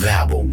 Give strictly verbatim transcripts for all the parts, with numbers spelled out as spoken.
Werbung.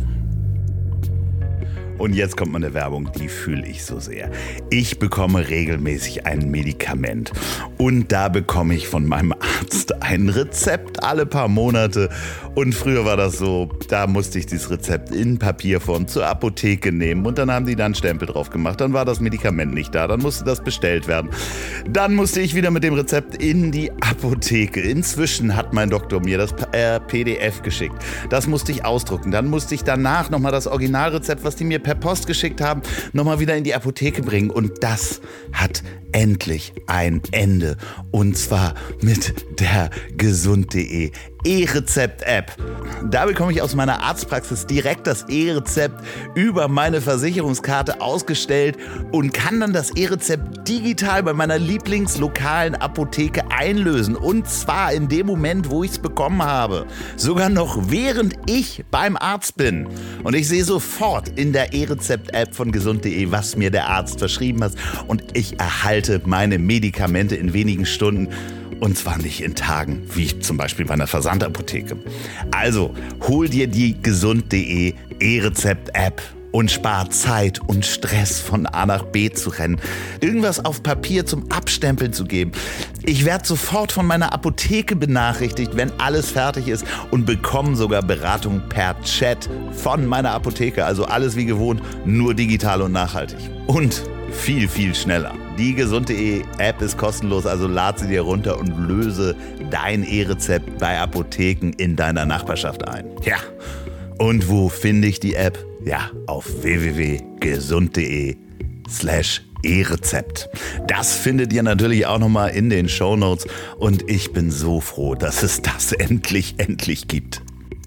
Und jetzt kommt meine Werbung, die fühle ich so sehr. Ich bekomme regelmäßig ein Medikament und da bekomme ich von meinem Arzt ein Rezept alle paar Monate. Und früher war das so, da musste ich dieses Rezept in Papierform zur Apotheke nehmen und dann haben die da einen Stempel drauf gemacht. Dann war das Medikament nicht da, dann musste das bestellt werden. Dann musste ich wieder mit dem Rezept in die Apotheke. Inzwischen hat mein Doktor mir das P D F geschickt. Das musste ich ausdrucken. Dann musste ich danach nochmal das Originalrezept, was die mir per Post geschickt haben, nochmal wieder in die Apotheke bringen. Und das hat endlich ein Ende. Und zwar mit der gesund punkt de E-Rezept-App. Da bekomme ich aus meiner Arztpraxis direkt das E-Rezept über meine Versicherungskarte ausgestellt und kann dann das E-Rezept digital bei meiner lieblingslokalen Apotheke einlösen. Und zwar in dem Moment, wo ich es bekommen habe. Sogar noch während ich beim Arzt bin. Und ich sehe sofort in der E-Rezept-App von gesund punkt de, was mir der Arzt verschrieben hat. Und ich erhalte meine Medikamente in wenigen Stunden. Und zwar nicht in Tagen, wie zum Beispiel bei einer Versandapotheke. Also, hol dir die gesund punkt de E-Rezept-App und spar Zeit und Stress, von A nach B zu rennen. Irgendwas auf Papier zum Abstempeln zu geben. Ich werde sofort von meiner Apotheke benachrichtigt, wenn alles fertig ist und bekomme sogar Beratung per Chat von meiner Apotheke. Also alles wie gewohnt, nur digital und nachhaltig. Und viel, viel schneller. Die gesund punkt de App ist kostenlos, also lad sie dir runter und löse dein E-Rezept bei Apotheken in deiner Nachbarschaft ein. Ja, und wo finde ich die App? Ja, auf w w w punkt gesund punkt de slash E-Rezept. Das findet ihr natürlich auch nochmal in den Shownotes und ich bin so froh, dass es das endlich, endlich gibt.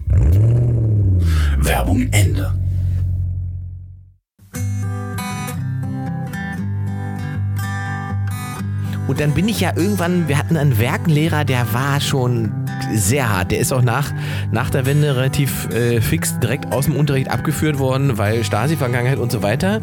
Werbung Ende. Und dann bin ich ja irgendwann, wir hatten einen Werkenlehrer, der war schon sehr hart. Der ist auch nach, nach der Wende relativ äh, fix direkt aus dem Unterricht abgeführt worden, weil Stasi-Vergangenheit und so weiter.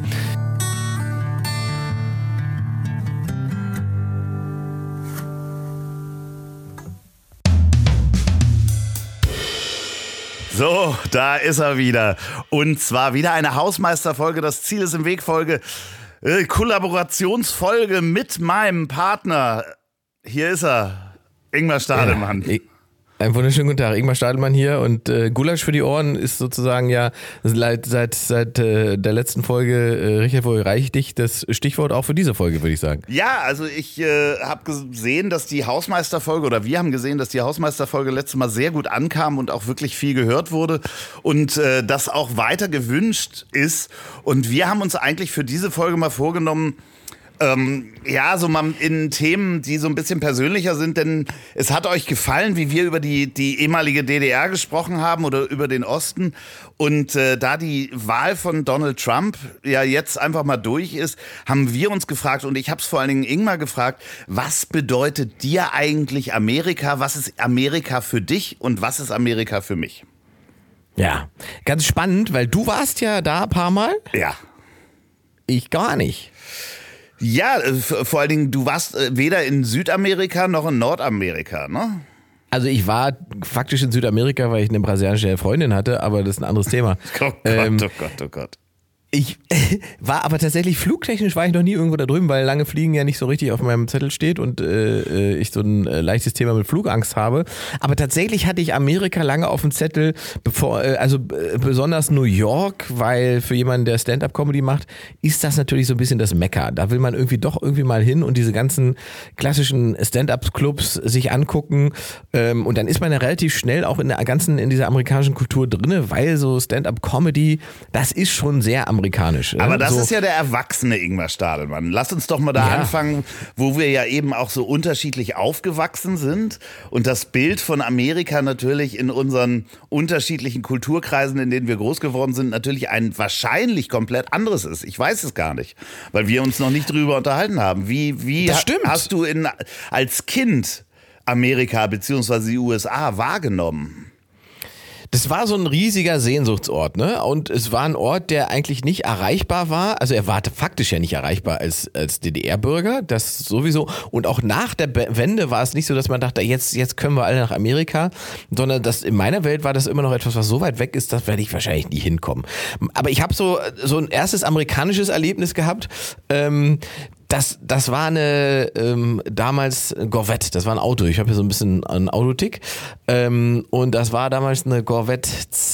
So, da ist er wieder. Und zwar wieder eine Hausmeisterfolge, das Ziel ist im Weg Folge. Äh, Kollaborationsfolge mit meinem Partner. Hier ist er, Ingmar Stadelmann. Ja, einen wunderschönen guten Tag, Ingmar Stadelmann hier und äh, Gulasch für die Ohren ist sozusagen ja seit, seit, seit äh, der letzten Folge, äh, Richard, wo erreiche ich dich, das Stichwort auch für diese Folge, würde ich sagen. Ja, also ich äh, habe gesehen, dass die Hausmeisterfolge, oder wir haben gesehen, dass die Hausmeisterfolge letztes Mal sehr gut ankam und auch wirklich viel gehört wurde und äh, das auch weiter gewünscht ist. Und wir haben uns eigentlich für diese Folge mal vorgenommen, Ähm, ja, so mal in Themen, die so ein bisschen persönlicher sind, denn es hat euch gefallen, wie wir über die, die ehemalige D D R gesprochen haben oder über den Osten. Und äh, da die Wahl von Donald Trump ja jetzt einfach mal durch ist, haben wir uns gefragt, und ich habe es vor allen Dingen Ingmar gefragt, was bedeutet dir eigentlich Amerika? Was ist Amerika für dich und was ist Amerika für mich? Ja, ganz spannend, weil du warst ja da ein paar Mal. Ja. Ich gar nicht. Ja, vor allen Dingen, du warst weder in Südamerika noch in Nordamerika, ne? Also ich war faktisch in Südamerika, weil ich eine brasilianische Freundin hatte, aber das ist ein anderes Thema. Oh Gott, ähm, oh Gott, oh Gott. Ich war aber tatsächlich, flugtechnisch war ich noch nie irgendwo da drüben, weil lange Fliegen ja nicht so richtig auf meinem Zettel steht und äh, ich so ein äh, leichtes Thema mit Flugangst habe. Aber tatsächlich hatte ich Amerika lange auf dem Zettel, bevor, äh, also äh, besonders New York, weil für jemanden, der Stand-Up-Comedy macht, ist das natürlich so ein bisschen das Mekka. Da will man irgendwie doch irgendwie mal hin und diese ganzen klassischen Stand-Up-Clubs sich angucken. Ähm, und dann ist man ja relativ schnell auch in der ganzen, in dieser amerikanischen Kultur drinne, weil so Stand-Up-Comedy, das ist schon sehr amerikanisch. Amerikanisch. Aber das so. ist ja der erwachsene Ingmar Stadelmann. Lass uns doch mal da ja. anfangen, wo wir ja eben auch so unterschiedlich aufgewachsen sind und das Bild von Amerika natürlich in unseren unterschiedlichen Kulturkreisen, in denen wir groß geworden sind, natürlich ein wahrscheinlich komplett anderes ist. Ich weiß es gar nicht, weil wir uns noch nicht drüber unterhalten haben. Wie, wie das ha- stimmt. hast du in, als Kind Amerika bzw. die U S A wahrgenommen? Das das war so ein riesiger Sehnsuchtsort, ne? Und es war ein Ort, der eigentlich nicht erreichbar war. Also er war faktisch ja nicht erreichbar als, als D D R-Bürger, das sowieso. Und auch nach der Wende war es nicht so, dass man dachte, jetzt, jetzt können wir alle nach Amerika, sondern das, in meiner Welt war das immer noch etwas, was so weit weg ist, das werde ich wahrscheinlich nie hinkommen. Aber ich habe so, so ein erstes amerikanisches Erlebnis gehabt, ähm, Das, das war eine ähm, damals Corvette, das war ein Auto. Ich habe hier so ein bisschen einen Autotick. Ähm, und das war damals eine Corvette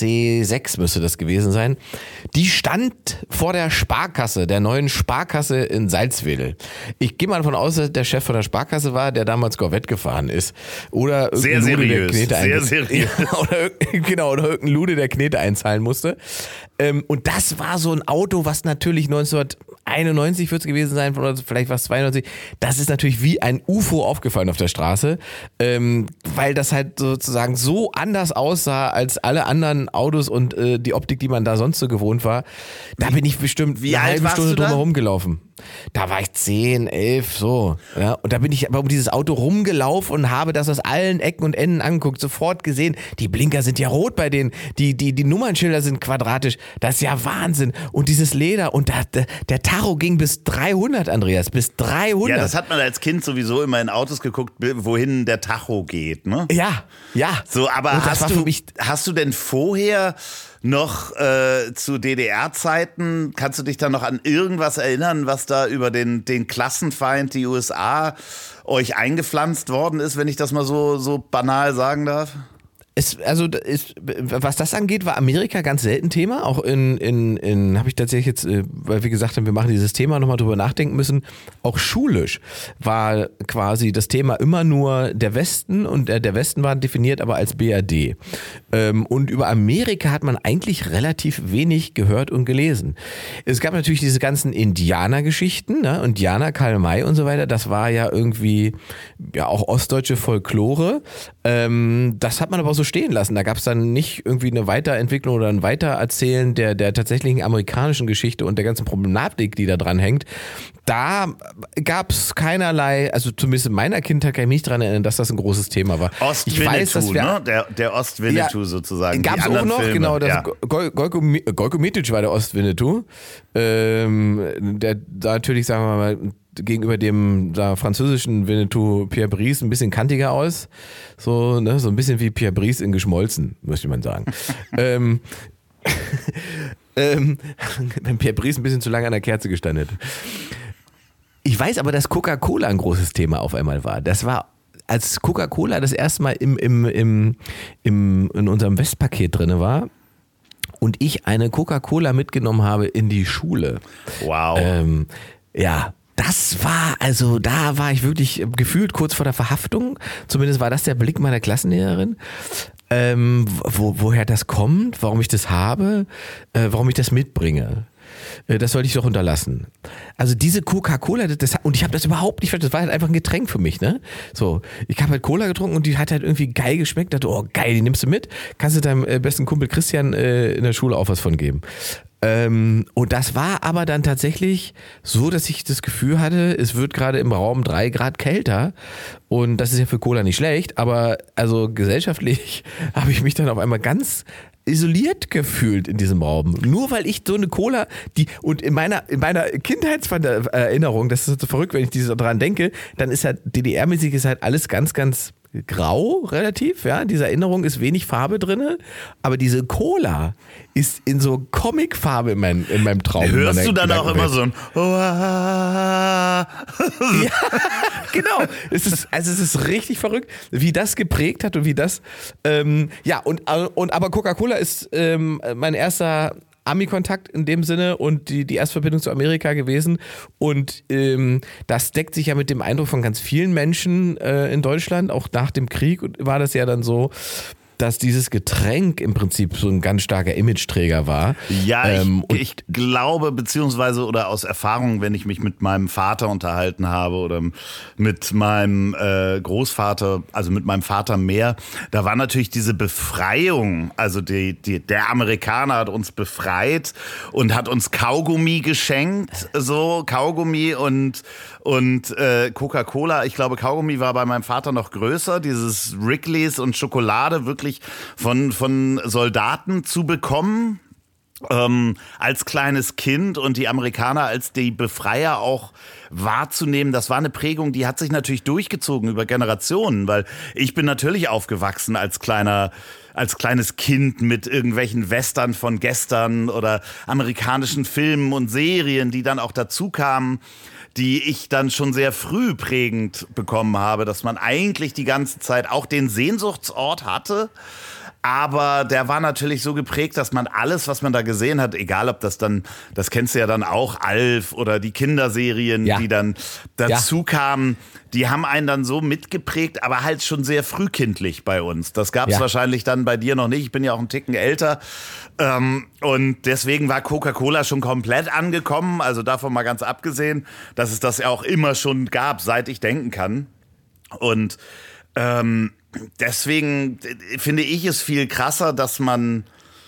C sechs, müsste das gewesen sein. Die stand vor der Sparkasse, der neuen Sparkasse in Salzwedel. Ich gehe mal davon aus, dass der Chef von der Sparkasse war, der damals Corvette gefahren ist. Oder sehr seriös, Knete sehr seriös. oder, genau, oder irgendein Lude, der Knete einzahlen musste. Ähm, und das war so ein Auto, was natürlich neunzehnhunderteinundneunzig wird es gewesen sein, oder vielleicht war es zweiundneunzig. Das ist natürlich wie ein U F O aufgefallen auf der Straße, ähm, weil das halt sozusagen so anders aussah als alle anderen Autos und äh, die Optik, die man da sonst so gewohnt war. Da bin ich bestimmt wie eine halbe Stunde drumherum gelaufen. Da war ich zehn, elf, so. Ja, und da bin ich aber um dieses Auto rumgelaufen und habe das aus allen Ecken und Enden angeguckt, sofort gesehen, die Blinker sind ja rot bei denen, die, die, die Nummernschilder sind quadratisch, das ist ja Wahnsinn. Und dieses Leder und da, der, der Tacho ging bis dreihundert, Andreas, bis dreihundert. Ja, das hat man als Kind sowieso immer in Autos geguckt, wohin der Tacho geht, ne? Ja, ja. So, aber hast du, hast du denn vorher noch äh, zu D D R-Zeiten, kannst du dich da noch an irgendwas erinnern, was da über den, den Klassenfeind, die U S A, euch eingepflanzt worden ist, wenn ich das mal so, so banal sagen darf? Es, also ist, was das angeht, war Amerika ganz selten Thema. Auch in, in, in habe ich tatsächlich jetzt, weil wir gesagt haben, wir machen dieses Thema, nochmal drüber nachdenken müssen. Auch schulisch war quasi das Thema immer nur der Westen und der Westen war definiert aber als B R D. Und über Amerika hat man eigentlich relativ wenig gehört und gelesen. Es gab natürlich diese ganzen Indianergeschichten, ne? Indianer, Karl May und so weiter. Das war ja irgendwie ja auch ostdeutsche Folklore. Das hat man aber so stehen lassen. Da gab es dann nicht irgendwie eine Weiterentwicklung oder ein Weitererzählen der, der tatsächlichen amerikanischen Geschichte und der ganzen Problematik, die da dran hängt. Da gab es keinerlei, also zumindest in meiner Kindheit kann ich mich daran erinnern, dass das ein großes Thema war. Ost-Winnetou, ne? Der, der Ost-Winnetou ja, sozusagen. Gab es auch noch, Filme. Genau. Das ja. Gojko Mitic war der Ost-Winnetou. Ähm, der da natürlich, sagen wir mal, gegenüber dem da, französischen Winnetou Pierre Brice ein bisschen kantiger aus. So, ne, so ein bisschen wie Pierre Brice in geschmolzen, möchte man sagen. ähm, ähm, wenn Pierre Brice ein bisschen zu lange an der Kerze gestanden hätte. Ich weiß aber, dass Coca-Cola ein großes Thema auf einmal war. Das war, als Coca-Cola das erste Mal im, im, im, im, in unserem Westpaket drin war und ich eine Coca-Cola mitgenommen habe in die Schule. Wow. Ähm, ja, das war, also da war ich wirklich gefühlt kurz vor der Verhaftung. Zumindest war das der Blick meiner Klassenlehrerin. Ähm, wo, woher das kommt, warum ich das habe, äh, warum ich das mitbringe. Äh, das sollte ich doch unterlassen. Also diese Coca-Cola, das, und ich habe das überhaupt nicht, das war halt einfach ein Getränk für mich, ne? So, ich habe halt Cola getrunken und die hat halt irgendwie geil geschmeckt. Dachte, oh geil, die nimmst du mit. Kannst du deinem äh, besten Kumpel Christian äh, in der Schule auch was von geben. Ähm, und das war aber dann tatsächlich so, dass ich das Gefühl hatte, es wird gerade im Raum drei Grad kälter und das ist ja für Cola nicht schlecht, aber also gesellschaftlich habe ich mich dann auf einmal ganz isoliert gefühlt in diesem Raum. Nur weil ich so eine Cola, die, und in meiner, in meiner Kindheitserinnerung, das ist so verrückt, wenn ich daran denke, dann ist halt D D R-mäßig ist halt alles ganz, ganz grau relativ, ja, in dieser Erinnerung ist wenig Farbe drin, aber diese Cola ist in so Comicfarbe in, mein, in meinem Traum. Hörst du dann auch immer so ein ja, genau. Es ist, also es ist richtig verrückt, wie das geprägt hat und wie das, ähm, ja, und, und aber Coca-Cola ist ähm, mein erster Ami-Kontakt in dem Sinne und die, die Erstverbindung zu Amerika gewesen und ähm, das deckt sich ja mit dem Eindruck von ganz vielen Menschen äh, in Deutschland, auch nach dem Krieg war das ja dann so, dass dieses Getränk im Prinzip so ein ganz starker Imageträger war. Ja, ähm, ich, ich glaube, beziehungsweise oder aus Erfahrung, wenn ich mich mit meinem Vater unterhalten habe oder mit meinem äh, Großvater, also mit meinem Vater mehr, da war natürlich diese Befreiung, also die, die, der Amerikaner hat uns befreit und hat uns Kaugummi geschenkt, so Kaugummi und, und äh, Coca-Cola. Ich glaube, Kaugummi war bei meinem Vater noch größer, dieses Wrigley's und Schokolade, wirklich tatsächlich von, von Soldaten zu bekommen. Ähm, als kleines Kind und die Amerikaner als die Befreier auch wahrzunehmen, das war eine Prägung, die hat sich natürlich durchgezogen über Generationen, weil ich bin natürlich aufgewachsen als kleiner, als kleines Kind mit irgendwelchen Western von gestern oder amerikanischen Filmen und Serien, die dann auch dazu kamen, die ich dann schon sehr früh prägend bekommen habe, dass man eigentlich die ganze Zeit auch den Sehnsuchtsort hatte. Aber der war natürlich so geprägt, dass man alles, was man da gesehen hat, egal ob das dann, das kennst du ja dann auch, Alf oder die Kinderserien, ja. die dann dazu ja. kamen, die haben einen dann so mitgeprägt, aber halt schon sehr frühkindlich bei uns. Das gab es ja. wahrscheinlich dann bei dir noch nicht. Ich bin ja auch einen Ticken älter. Ähm, und deswegen war Coca-Cola schon komplett angekommen. Also davon mal ganz abgesehen, dass es das ja auch immer schon gab, seit ich denken kann. Und ähm, deswegen finde ich es viel krasser, dass man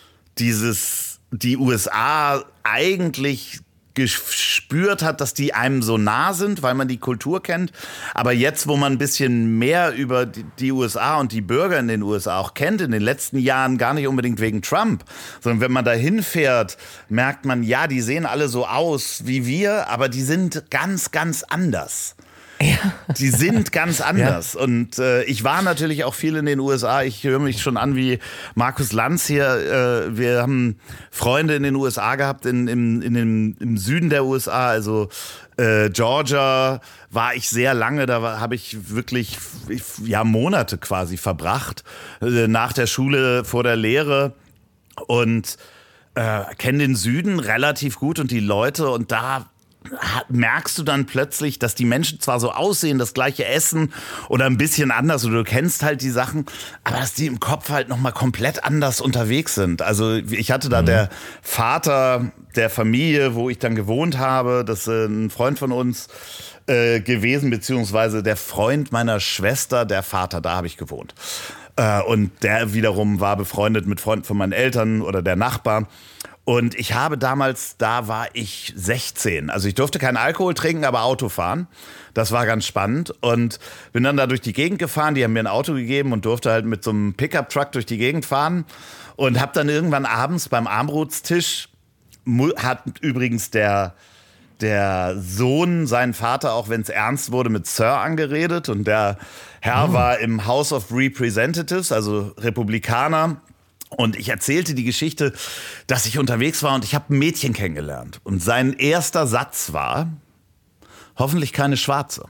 dieses, die U S A eigentlich gespürt hat, dass die einem so nah sind, weil man die Kultur kennt. Aber jetzt, wo man ein bisschen mehr über die U S A und die Bürger in den U S A auch kennt, in den letzten Jahren gar nicht unbedingt wegen Trump, sondern wenn man da hinfährt, merkt man, ja, die sehen alle so aus wie wir, aber die sind ganz, ganz anders. Ja. Die sind ganz anders. Ja. Und äh, ich war natürlich auch viel in den U S A. Ich höre mich schon an wie Markus Lanz hier. Äh, wir haben Freunde in den U S A gehabt, in, in, in dem, im Süden der U S A, also äh, Georgia war ich sehr lange. Da habe ich wirklich ja, Monate quasi verbracht, äh, nach der Schule, vor der Lehre. Und äh, kenne den Süden relativ gut und die Leute. Und da merkst du dann plötzlich, dass die Menschen zwar so aussehen, das gleiche essen oder ein bisschen anders oder du kennst halt die Sachen, aber dass die im Kopf halt nochmal komplett anders unterwegs sind. Also ich hatte da mhm. der Vater der Familie, wo ich dann gewohnt habe, das ist ein Freund von uns äh, gewesen, beziehungsweise der Freund meiner Schwester, der Vater, da habe ich gewohnt. Äh, und der wiederum war befreundet mit Freunden von meinen Eltern oder der Nachbar. Und ich habe damals, da war ich sechzehn. Also ich durfte keinen Alkohol trinken, aber Auto fahren. Das war ganz spannend. Und bin dann da durch die Gegend gefahren. Die haben mir ein Auto gegeben und durfte halt mit so einem Pickup-Truck durch die Gegend fahren. Und habe dann irgendwann abends beim Armbrotstisch, hat übrigens der, der Sohn seinen Vater, auch wenn es ernst wurde, mit Sir angeredet. Und der Herr mhm. war im House of Representatives, also Republikaner. Und ich erzählte die Geschichte, dass ich unterwegs war und ich habe ein Mädchen kennengelernt. Und sein erster Satz war, hoffentlich keine Schwarze.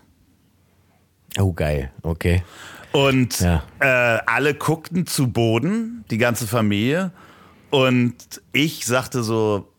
Oh, geil, okay. Und ja. äh, alle guckten zu Boden, die ganze Familie. Und ich sagte so,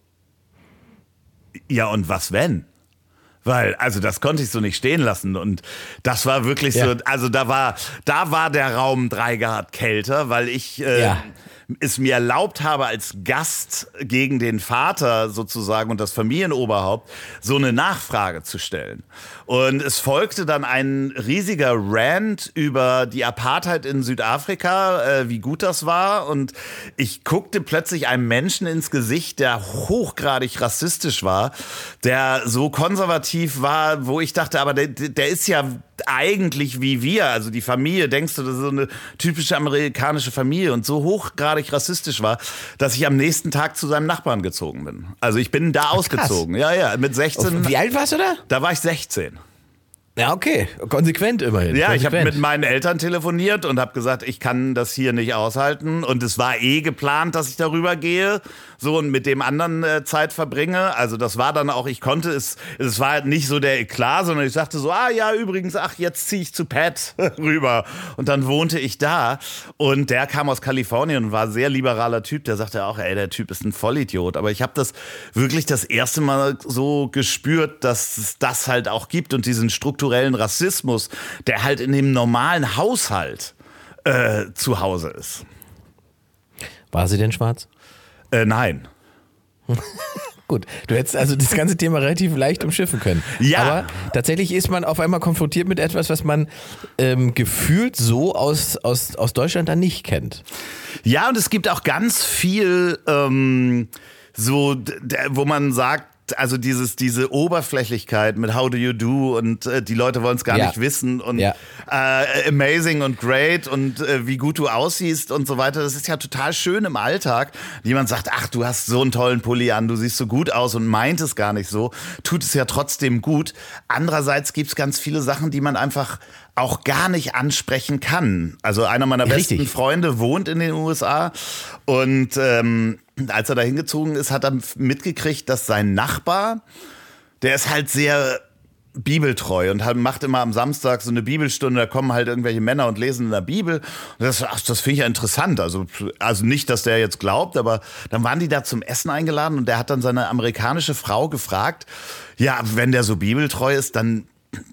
ja und was wenn? Weil, also das konnte ich so nicht stehen lassen und das war wirklich ja. so, also da war, da war der Raum drei Grad kälter, weil ich äh, ja. es mir erlaubt habe, als Gast gegen den Vater sozusagen und das Familienoberhaupt so eine Nachfrage zu stellen. Und es folgte dann ein riesiger Rant über die Apartheid in Südafrika, äh, wie gut das war. Und ich guckte plötzlich einem Menschen ins Gesicht, der hochgradig rassistisch war, der so konservativ war, wo ich dachte, aber der, der ist ja eigentlich wie wir, also die Familie, denkst du, das ist so eine typische amerikanische Familie und so hochgradig rassistisch war, dass ich am nächsten Tag zu seinem Nachbarn gezogen bin. Also ich bin da Ach, ausgezogen. Ja, ja, mit sechzehn. Wie alt warst du da? Da war ich sechzehn. Ja, okay. Konsequent immerhin. Ja, Konsequent. Ich habe mit meinen Eltern telefoniert und habe gesagt, ich kann das hier nicht aushalten. Und es war eh geplant, dass ich darüber gehe, so und mit dem anderen äh, Zeit verbringe. Also das war dann auch, ich konnte es, es war nicht so der Eklat, sondern ich sagte so, ah ja, übrigens, ach, jetzt ziehe ich zu Pat rüber. Und dann wohnte ich da und der kam aus Kalifornien und war ein sehr liberaler Typ. Der sagte auch, ey, der Typ ist ein Vollidiot. Aber ich habe das wirklich das erste Mal so gespürt, dass es das halt auch gibt und diesen strukturellen Rassismus, der halt in dem normalen Haushalt äh, zu Hause ist. War sie denn schwarz? Äh, nein. Gut, du hättest also das ganze Thema relativ leicht umschiffen können. Ja. Aber tatsächlich ist man auf einmal konfrontiert mit etwas, was man ähm, gefühlt so aus, aus, aus Deutschland dann nicht kennt. Ja, und es gibt auch ganz viel ähm, so, wo man sagt, also dieses, diese Oberflächlichkeit mit How do you do und äh, die Leute wollen es gar ja. nicht wissen und ja. äh, amazing und great und äh, wie gut du aussiehst und so weiter. Das ist ja total schön im Alltag. Jemand sagt, ach, du hast so einen tollen Pulli an, du siehst so gut aus und meint es gar nicht so, tut es ja trotzdem gut. Andererseits gibt es ganz viele Sachen, die man einfach auch gar nicht ansprechen kann. Also einer meiner besten Richtig. Freunde wohnt in den U S A und ähm, als er da hingezogen ist, hat er mitgekriegt, dass sein Nachbar, der ist halt sehr bibeltreu und halt macht immer am Samstag so eine Bibelstunde, da kommen halt irgendwelche Männer und lesen in der Bibel. Und das, ach, das finde ich ja interessant. Also, also nicht, dass der jetzt glaubt, aber dann waren die da zum Essen eingeladen und der hat dann seine amerikanische Frau gefragt, ja, wenn der so bibeltreu ist, dann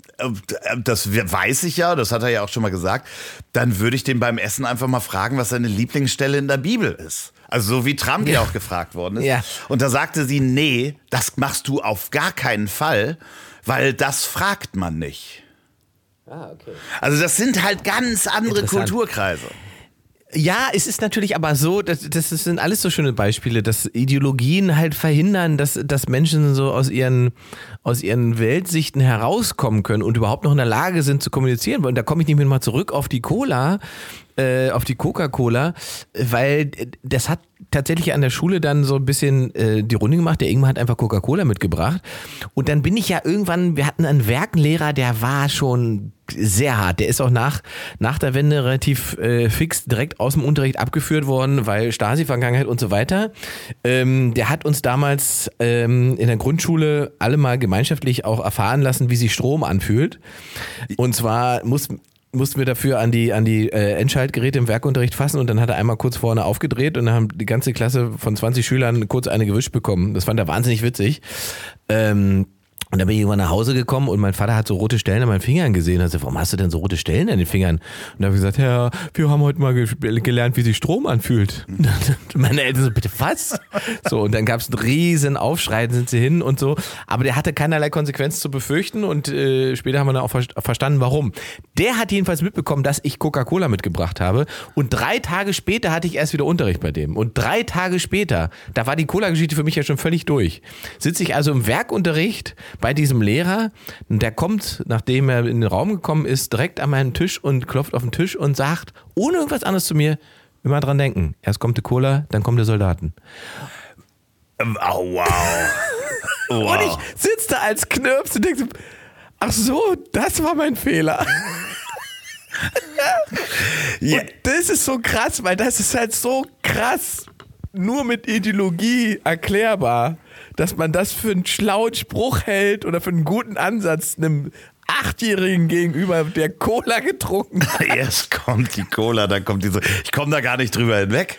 das weiß ich ja, das hat er ja auch schon mal gesagt, dann würde ich den beim Essen einfach mal fragen, was seine Lieblingsstelle in der Bibel ist. Also so wie Trump ja auch gefragt worden ist. Ja. Und da sagte sie, nee, das machst du auf gar keinen Fall, weil das fragt man nicht. Ah, okay. Also das sind halt ganz andere Kulturkreise. Ja, es ist natürlich aber so, das, das sind alles so schöne Beispiele, dass Ideologien halt verhindern, dass, dass Menschen so aus ihren, aus ihren Weltsichten herauskommen können und überhaupt noch in der Lage sind zu kommunizieren. Und da komme ich nicht mehr mal zurück auf die Cola, äh, auf die Coca-Cola, weil das hat tatsächlich an der Schule dann so ein bisschen äh, die Runde gemacht. Der Ingmar hat einfach Coca-Cola mitgebracht. Und dann bin ich ja irgendwann, wir hatten einen Werkenlehrer, der war schon sehr hart. Der ist auch nach, nach der Wende relativ äh, fix direkt aus dem Unterricht abgeführt worden, weil Stasi-Vergangenheit und so weiter. Ähm, der hat uns damals ähm, in der Grundschule alle mal gemeinschaftlich auch erfahren lassen, wie sich Strom anfühlt. Und zwar muss mussten wir dafür an die, an die äh, Endschaltgeräte im Werkunterricht fassen und dann hat er einmal kurz vorne aufgedreht und dann haben die ganze Klasse von zwanzig Schülern kurz eine gewischt bekommen. Das fand er wahnsinnig witzig. Ähm, Und dann bin ich irgendwann nach Hause gekommen und mein Vater hat so rote Stellen an meinen Fingern gesehen. Also, warum hast du denn so rote Stellen an den Fingern? Und dann habe ich gesagt, ja, wir haben heute mal ge- gelernt, wie sich Strom anfühlt. Und meine Eltern so, bitte was? So, und dann gab es einen riesen Aufschrei, dann sind sie hin und so. Aber der hatte keinerlei Konsequenz zu befürchten und äh, später haben wir dann auch ver- verstanden, warum. Der hat jedenfalls mitbekommen, dass ich Coca-Cola mitgebracht habe und drei Tage später hatte ich erst wieder Unterricht bei dem. Und drei Tage später, da war die Cola-Geschichte für mich ja schon völlig durch. Sitze ich also im Werkunterricht bei diesem Lehrer, der kommt, nachdem er in den Raum gekommen ist, direkt an meinen Tisch und klopft auf den Tisch und sagt, ohne irgendwas anderes zu mir, immer dran denken, erst kommt die Cola, dann kommt der Soldaten. Oh, wow. wow. Und ich sitze da als Knirps und denke, ach so, das war mein Fehler. Yeah. Und das ist so krass, weil das ist halt so krass nur mit Ideologie erklärbar, dass man das für einen schlauen Spruch hält oder für einen guten Ansatz einem Achtjährigen gegenüber, der Cola getrunken hat. Erst kommt die Cola, dann kommt diese. Ich komme da gar nicht drüber hinweg.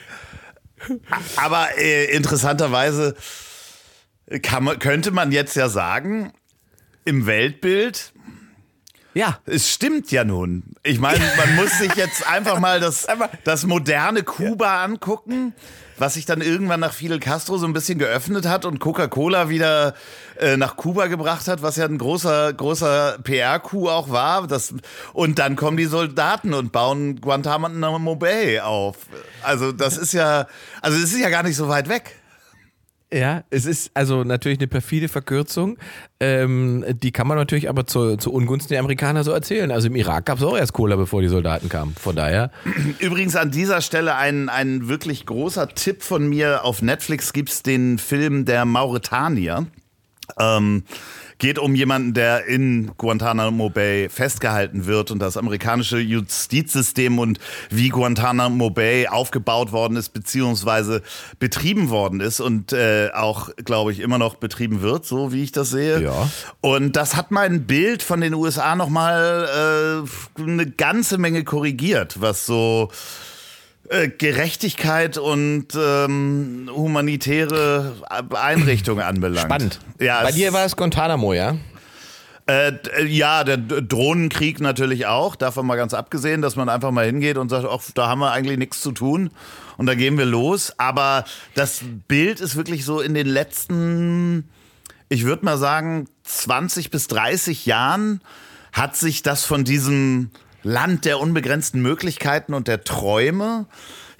Aber äh, interessanterweise kann man, könnte man jetzt ja sagen, im Weltbild, Ja. es stimmt ja nun. Ich meine, man muss sich jetzt einfach mal das, das moderne Kuba angucken, was sich dann irgendwann nach Fidel Castro so ein bisschen geöffnet hat und Coca-Cola wieder äh, nach Kuba gebracht hat, was ja ein großer, großer P R-Coup auch war. Das, und dann kommen die Soldaten und bauen Guantanamo Bay auf. Also das ist ja, also das ist ja gar nicht so weit weg. Ja, es ist also natürlich eine perfide Verkürzung. Ähm, die kann man natürlich aber zu, zu Ungunsten der Amerikaner so erzählen. Also im Irak gab es auch erst Cola, bevor die Soldaten kamen. Von daher. Übrigens an dieser Stelle ein, ein wirklich großer Tipp von mir. Auf Netflix gibt's den Film Der Mauretanier. Ähm, geht um jemanden, der in Guantanamo Bay festgehalten wird und das amerikanische Justizsystem und wie Guantanamo Bay aufgebaut worden ist beziehungsweise betrieben worden ist und äh, auch, glaube ich, immer noch betrieben wird, so wie ich das sehe. Ja. Und das hat mein Bild von den U S A nochmal äh, eine ganze Menge korrigiert, was so Gerechtigkeit und ähm, humanitäre Einrichtungen anbelangt. Spannend. Ja, Bei dir war es Guantanamo, ja? Äh, ja, der Drohnenkrieg natürlich auch. Davon mal ganz abgesehen, dass man einfach mal hingeht und sagt, ach, da haben wir eigentlich nichts zu tun. Und da gehen wir los. Aber das Bild ist wirklich so in den letzten, ich würde mal sagen, zwanzig bis dreißig Jahren hat sich das von diesem Land der unbegrenzten Möglichkeiten und der Träume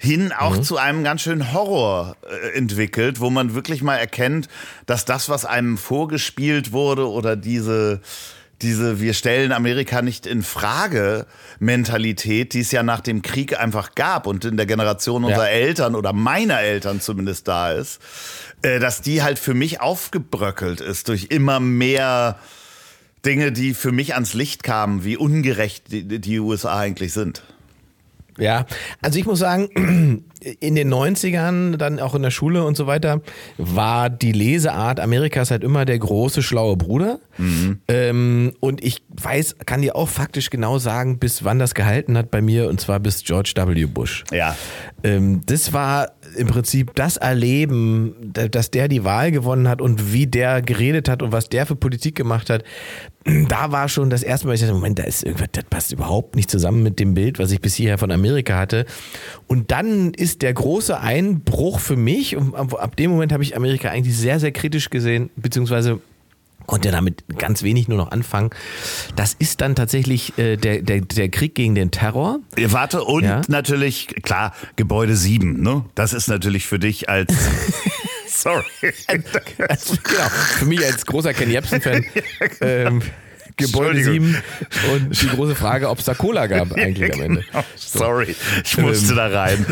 hin auch Mhm. zu einem ganz schönen Horror äh, entwickelt, wo man wirklich mal erkennt, dass das, was einem vorgespielt wurde oder diese, diese wir stellen Amerika nicht in Frage Mentalität, die es ja nach dem Krieg einfach gab und in der Generation unserer Ja. Eltern oder meiner Eltern zumindest da ist, äh, dass die halt für mich aufgebröckelt ist durch immer mehr Dinge, die für mich ans Licht kamen, wie ungerecht die, die U S A eigentlich sind. Ja, also ich muss sagen, in den neunzigern, dann auch in der Schule und so weiter, war die Leseart Amerikas halt immer der große, schlaue Bruder. Mhm. Ähm, und ich weiß, kann dir auch faktisch genau sagen, bis wann das gehalten hat bei mir, und zwar bis George W. Bush. Ja. Ähm, das war im Prinzip das Erleben, dass der die Wahl gewonnen hat und wie der geredet hat und was der für Politik gemacht hat. Da war schon das erste Mal, ich dachte, Moment, da ist irgendwas, das passt überhaupt nicht zusammen mit dem Bild, was ich bis hierher von Amerika hatte. Und dann ist der große Einbruch für mich, und ab dem Moment habe ich Amerika eigentlich sehr, sehr kritisch gesehen, beziehungsweise konnte damit ganz wenig nur noch anfangen. Das ist dann tatsächlich äh, der, der, der Krieg gegen den Terror. Warte, und Ja. natürlich, klar, Gebäude sieben, ne? Das ist natürlich für dich als... Sorry. Also, genau, für mich als großer Ken Jebsen-Fan. Ähm, Gebäude Entschuldigung. sieben und die große Frage, ob es da Cola gab eigentlich am Ende. Sorry, ich musste Ähm. da rein.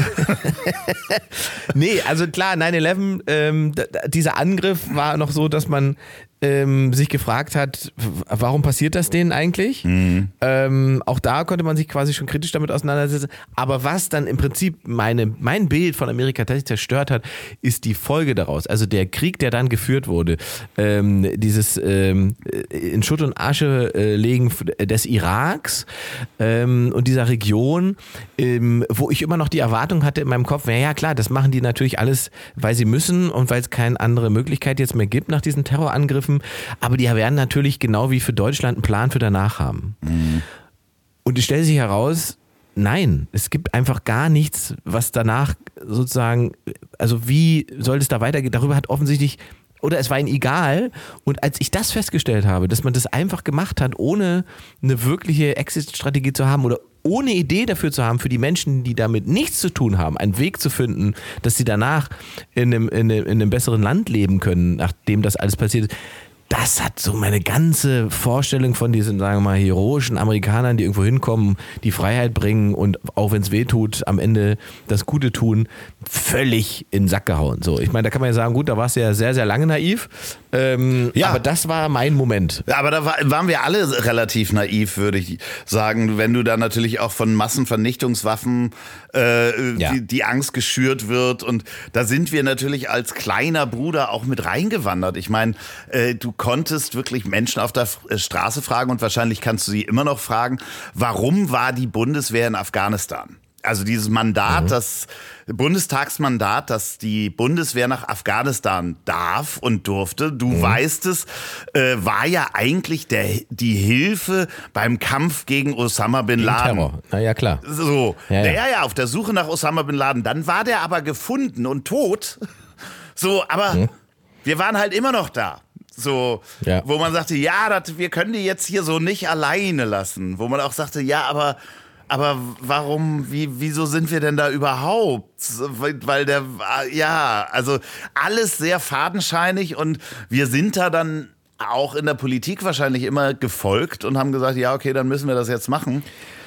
Nee, also klar, nine eleven, ähm, d- d- dieser Angriff war noch so, dass man ähm, sich gefragt hat, w- warum passiert das denen eigentlich? Mhm. Ähm, auch da konnte man sich quasi schon kritisch damit auseinandersetzen. Aber was dann im Prinzip meine, mein Bild von Amerika tatsächlich zerstört hat, ist die Folge daraus. Also der Krieg, der dann geführt wurde, ähm, dieses ähm, in Schutt und Asche äh, legen des Iraks ähm, und dieser Region, ähm, wo ich immer noch die Erwartung hatte in meinem Kopf, na ja klar, das machen die natürlich alles, weil sie müssen und weil es keine andere Möglichkeit jetzt mehr gibt nach diesen Terrorangriffen. Aber die werden natürlich genau wie für Deutschland einen Plan für danach haben. Mhm. Und es stellt sich heraus, nein, es gibt einfach gar nichts, was danach sozusagen, also wie soll es da weitergehen? Darüber hat offensichtlich, oder es war ihnen egal. Und als ich das festgestellt habe, dass man das einfach gemacht hat, ohne eine wirkliche Exit-Strategie zu haben oder ohne Idee dafür zu haben, für die Menschen, die damit nichts zu tun haben, einen Weg zu finden, dass sie danach in einem, in einem, in einem besseren Land leben können, nachdem das alles passiert ist. Das hat so meine ganze Vorstellung von diesen, sagen wir mal, heroischen Amerikanern, die irgendwo hinkommen, die Freiheit bringen und auch wenn es weh tut, am Ende das Gute tun, völlig in den Sack gehauen. So, ich meine, da kann man ja sagen, gut, da warst du ja sehr, sehr lange naiv, ähm, Ja. aber das war mein Moment. Ja, aber da war, waren wir alle relativ naiv, würde ich sagen, wenn du da natürlich auch von Massenvernichtungswaffen äh, Ja. die, die Angst geschürt wird. Und da sind wir natürlich als kleiner Bruder auch mit reingewandert. Ich meine, äh, du konntest wirklich Menschen auf der Straße fragen und wahrscheinlich kannst du sie immer noch fragen, warum war die Bundeswehr in Afghanistan? Also dieses Mandat, mhm. das Bundestagsmandat, dass die Bundeswehr nach Afghanistan darf und durfte, du mhm. weißt es, äh, war ja eigentlich der, die Hilfe beim Kampf gegen Osama Bin Laden. Terror. Na ja, klar. So, ja, ja. ja, ja, auf der Suche nach Osama Bin Laden. Dann war der aber gefunden und tot. So, aber mhm. wir waren halt immer noch da. So, ja. wo man sagte, ja, das, wir können die jetzt hier so nicht alleine lassen. Wo man auch sagte, ja, aber Aber warum, wie, wieso sind wir denn da überhaupt? Weil der, ja, also alles sehr fadenscheinig und wir sind da dann auch in der Politik wahrscheinlich immer gefolgt und haben gesagt, ja, okay, dann müssen wir das jetzt machen.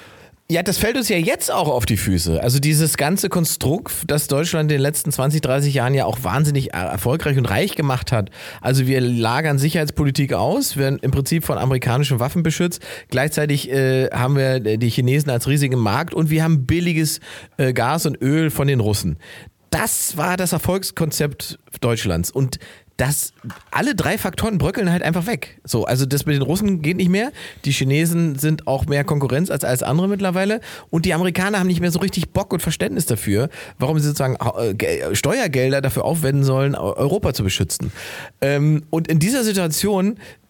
Ja, das fällt uns ja jetzt auch auf die Füße. Also dieses ganze Konstrukt, das Deutschland in den letzten zwanzig, dreißig Jahren ja auch wahnsinnig erfolgreich und reich gemacht hat. Also wir lagern Sicherheitspolitik aus, werden im Prinzip von amerikanischen Waffen beschützt. Gleichzeitig äh, haben wir die Chinesen als riesigen Markt und wir haben billiges äh, Gas und Öl von den Russen. Das war das Erfolgskonzept Deutschlands und das, alle drei Faktoren bröckeln halt einfach weg. So, also das mit den Russen geht nicht mehr. Die Chinesen sind auch mehr Konkurrenz als alles andere mittlerweile. Und die Amerikaner haben nicht mehr so richtig Bock und Verständnis dafür, warum sie sozusagen äh, Steuergelder dafür aufwenden sollen, Europa zu beschützen. Ähm, und in dieser Situation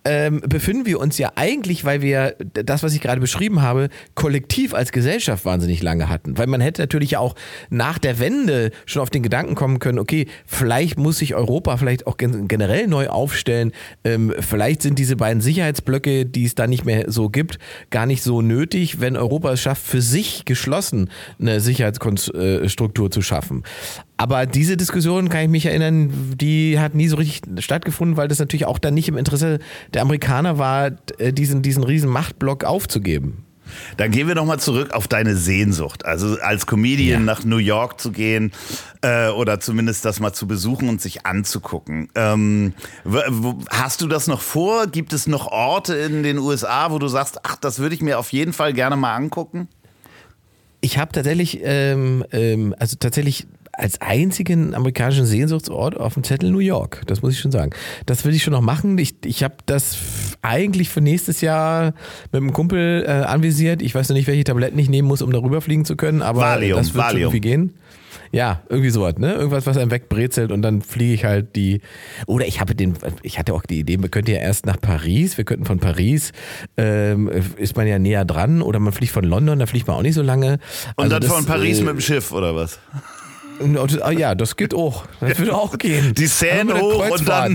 ähm, befinden wir uns ja eigentlich, weil wir das, was ich gerade beschrieben habe, kollektiv als Gesellschaft wahnsinnig lange hatten. Weil man hätte natürlich auch nach der Wende schon auf den Gedanken kommen können, okay, vielleicht muss sich Europa vielleicht auch generell neu aufstellen. Ähm, vielleicht sind diese beiden Sicherheitsblöcke, die es da nicht mehr so gibt, gar nicht so nötig, wenn Europa es schafft, für sich geschlossen eine Sicherheitsstruktur zu schaffen. Aber diese Diskussion, kann ich mich erinnern, die hat nie so richtig stattgefunden, weil das natürlich auch dann nicht im Interesse der Amerikaner war, diesen, diesen riesen Machtblock aufzugeben. Dann gehen wir nochmal zurück auf deine Sehnsucht. Also als Comedian ja. nach New York zu gehen äh, oder zumindest das mal zu besuchen und sich anzugucken. Ähm, w- hast du das noch vor? Gibt es noch Orte in den U S A, wo du sagst, ach, das würde ich mir auf jeden Fall gerne mal angucken? Ich habe tatsächlich, ähm, ähm, also tatsächlich als einzigen amerikanischen Sehnsuchtsort auf dem Zettel New York. Das muss ich schon sagen. Das will ich schon noch machen. Ich, ich habe das eigentlich für nächstes Jahr mit einem Kumpel äh, anvisiert. Ich weiß noch nicht, welche Tabletten ich nehmen muss, um darüber fliegen zu können, aber Valium, das wird Valium. schon irgendwie gehen. Ja, irgendwie sowas, ne? Irgendwas, was einem wegbrezelt und dann fliege ich halt die. Oder ich habe den, ich hatte auch die Idee, wir könnten ja erst nach Paris, wir könnten von Paris, ähm, ist man ja näher dran, oder man fliegt von London, da fliegt man auch nicht so lange. Und also dann das, von Paris äh, mit dem Schiff, oder was? Ja, das geht auch. Das würde auch gehen. Die Seine hoch und dann.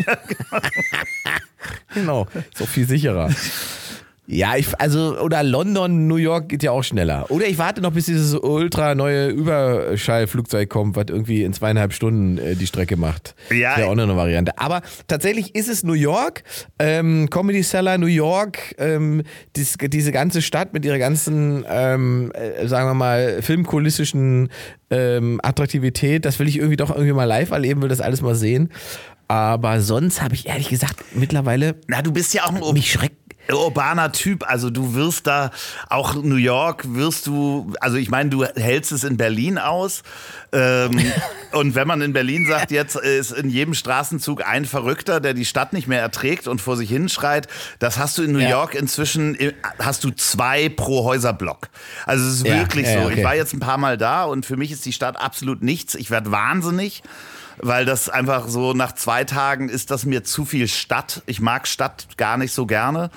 Genau, so viel sicherer. Ja, ich, also, oder London, New York geht ja auch schneller. Oder ich warte noch, bis dieses ultra neue Überschallflugzeug kommt, was irgendwie in zweieinhalb Stunden äh, die Strecke macht. Ja. Das wäre auch noch eine Variante. Aber tatsächlich ist es New York, ähm, Comedy Cellar New York, ähm, dies, diese ganze Stadt mit ihrer ganzen, ähm, äh, sagen wir mal, filmkulissischen ähm, Attraktivität, das will ich irgendwie doch irgendwie mal live erleben, will das alles mal sehen. Aber sonst habe ich ehrlich gesagt mittlerweile. Na, du bist ja auch ein mich schreckt. urbaner Typ, also du wirst da, auch New York wirst du, also ich meine, du hältst es in Berlin aus ähm, und wenn man in Berlin sagt, jetzt ist in jedem Straßenzug ein Verrückter, der die Stadt nicht mehr erträgt und vor sich hinschreit, das hast du in New ja. York inzwischen, hast du zwei pro Häuserblock. Also es ist ja, wirklich ja, so. Okay. Ich war jetzt ein paar Mal da und für mich ist die Stadt absolut nichts. Ich werde wahnsinnig. Weil das einfach so nach zwei Tagen ist das mir zu viel Stadt. Ich mag Stadt gar nicht so gerne.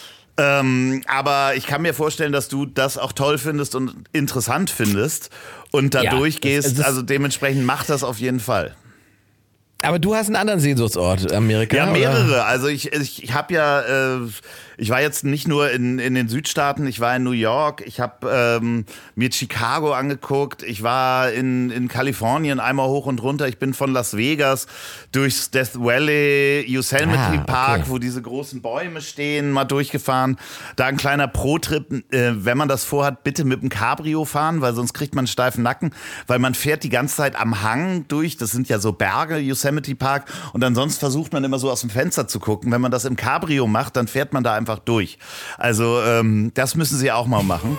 Ähm, aber ich kann mir vorstellen, dass du das auch toll findest und interessant findest und da ja, durchgehst. Also dementsprechend mach das auf jeden Fall. Aber du hast einen anderen Sehnsuchtsort, Amerika? Ja, mehrere. Oder? Also ich, ich, ich habe ja, äh, ich war jetzt nicht nur in, in den Südstaaten, ich war in New York, ich habe ähm, mir Chicago angeguckt, ich war in, in Kalifornien einmal hoch und runter, ich bin von Las Vegas durchs Death Valley, Yosemite ah, okay. Park, wo diese großen Bäume stehen, mal durchgefahren. Da ein kleiner Pro-Trip, äh, wenn man das vorhat, bitte mit dem Cabrio fahren, weil sonst kriegt man einen steifen Nacken, weil man fährt die ganze Zeit am Hang durch, das sind ja so Berge, Yosemite Park, und ansonsten versucht man immer so aus dem Fenster zu gucken. Wenn man das im Cabrio macht, dann fährt man da einfach durch. Also ähm, das müssen Sie auch mal machen.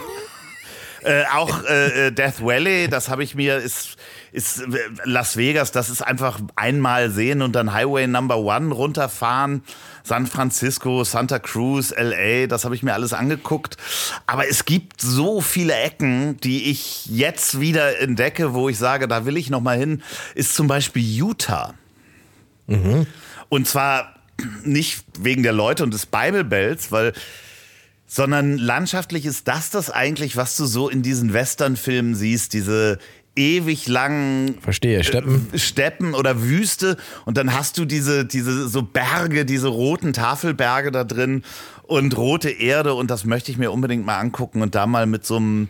äh, auch äh, Death Valley, das habe ich mir, ist, ist Las Vegas, das ist einfach einmal sehen und dann Highway Number One runterfahren. San Francisco, Santa Cruz, L A, das habe ich mir alles angeguckt. Aber es gibt so viele Ecken, die ich jetzt wieder entdecke, wo ich sage, da will ich noch mal hin, ist zum Beispiel Utah. Mhm. Und zwar nicht wegen der Leute und des Bible Belts, weil, sondern landschaftlich ist das das eigentlich, was du so in diesen Western-Filmen siehst, diese ewig langen Verstehe, Steppen. Äh, Steppen oder Wüste, und dann hast du diese, diese so Berge, diese roten Tafelberge da drin und rote Erde, und das möchte ich mir unbedingt mal angucken und da mal mit so einem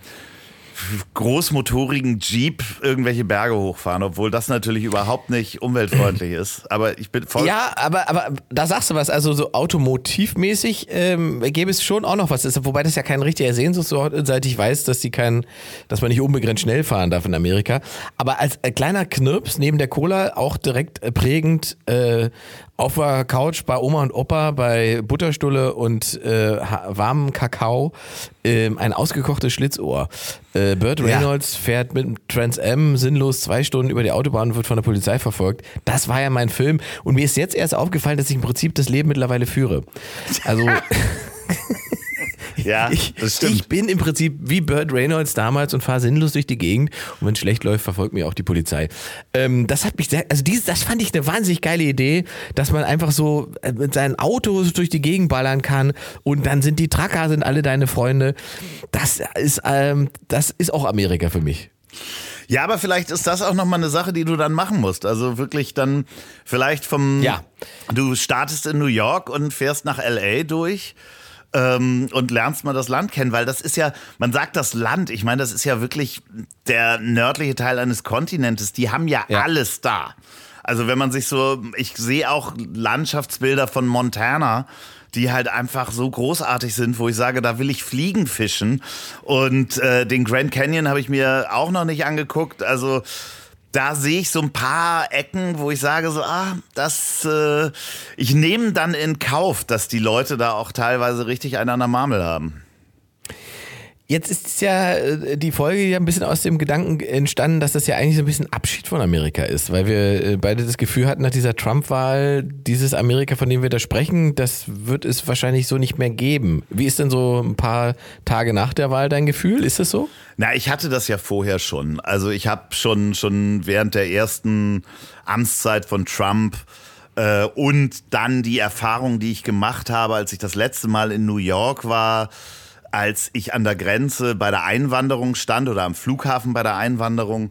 großmotorigen Jeep irgendwelche Berge hochfahren, obwohl das natürlich überhaupt nicht umweltfreundlich ist. Aber ich bin voll. Ja, aber, aber da sagst du was, also so automotivmäßig ähm, gäbe es schon auch noch was. Wobei das ja kein richtiger Sehnsuchtsort ist, seit ich weiß, dass die kein, dass man nicht unbegrenzt schnell fahren darf in Amerika. Aber als äh, kleiner Knirps neben der Cola auch direkt äh, prägend äh, auf der Couch bei Oma und Opa bei Butterstulle und äh, warmem Kakao äh, ein ausgekochtes Schlitzohr. Äh, Burt Reynolds ja. fährt mit dem Trans Am sinnlos zwei Stunden über die Autobahn und wird von der Polizei verfolgt. Das war ja mein Film. Und mir ist jetzt erst aufgefallen, dass ich im Prinzip das Leben mittlerweile führe. Also Ja, ich, das stimmt. Ich bin im Prinzip wie Burt Reynolds damals und fahre sinnlos durch die Gegend und wenn es schlecht läuft, verfolgt mich auch die Polizei. Ähm, das hat mich sehr, also dieses, das fand ich eine wahnsinnig geile Idee, dass man einfach so mit seinen Autos durch die Gegend ballern kann und dann sind die Trucker, sind alle deine Freunde. Das ist, ähm, das ist auch Amerika für mich. Ja, aber vielleicht ist das auch nochmal eine Sache, die du dann machen musst. Also wirklich dann vielleicht vom, ja. Du startest in New York und fährst nach L A durch ähm, und lernst mal das Land kennen, weil das ist ja, man sagt das Land, ich meine, das ist ja wirklich der nördliche Teil eines Kontinentes, die haben ja, ja. alles da. Also wenn man sich so, ich sehe auch Landschaftsbilder von Montana, die halt einfach so großartig sind, wo ich sage, da will ich Fliegen fischen. Und äh, den Grand Canyon habe ich mir auch noch nicht angeguckt. Also da sehe ich so ein paar Ecken, wo ich sage so, ah, das, äh, ich nehme dann in Kauf, dass die Leute da auch teilweise richtig einen an der Marmel haben. Jetzt ist ja die Folge ja ein bisschen aus dem Gedanken entstanden, dass das ja eigentlich so ein bisschen Abschied von Amerika ist, weil wir beide das Gefühl hatten nach dieser Trump-Wahl, dieses Amerika, von dem wir da sprechen, das wird es wahrscheinlich so nicht mehr geben. Wie ist denn so ein paar Tage nach der Wahl dein Gefühl? Ist das so? Na, ich hatte das ja vorher schon. Also ich habe schon, schon während der ersten Amtszeit von Trump äh, und dann die Erfahrung, die ich gemacht habe, als ich das letzte Mal in New York war, als ich an der Grenze bei der Einwanderung stand oder am Flughafen bei der Einwanderung,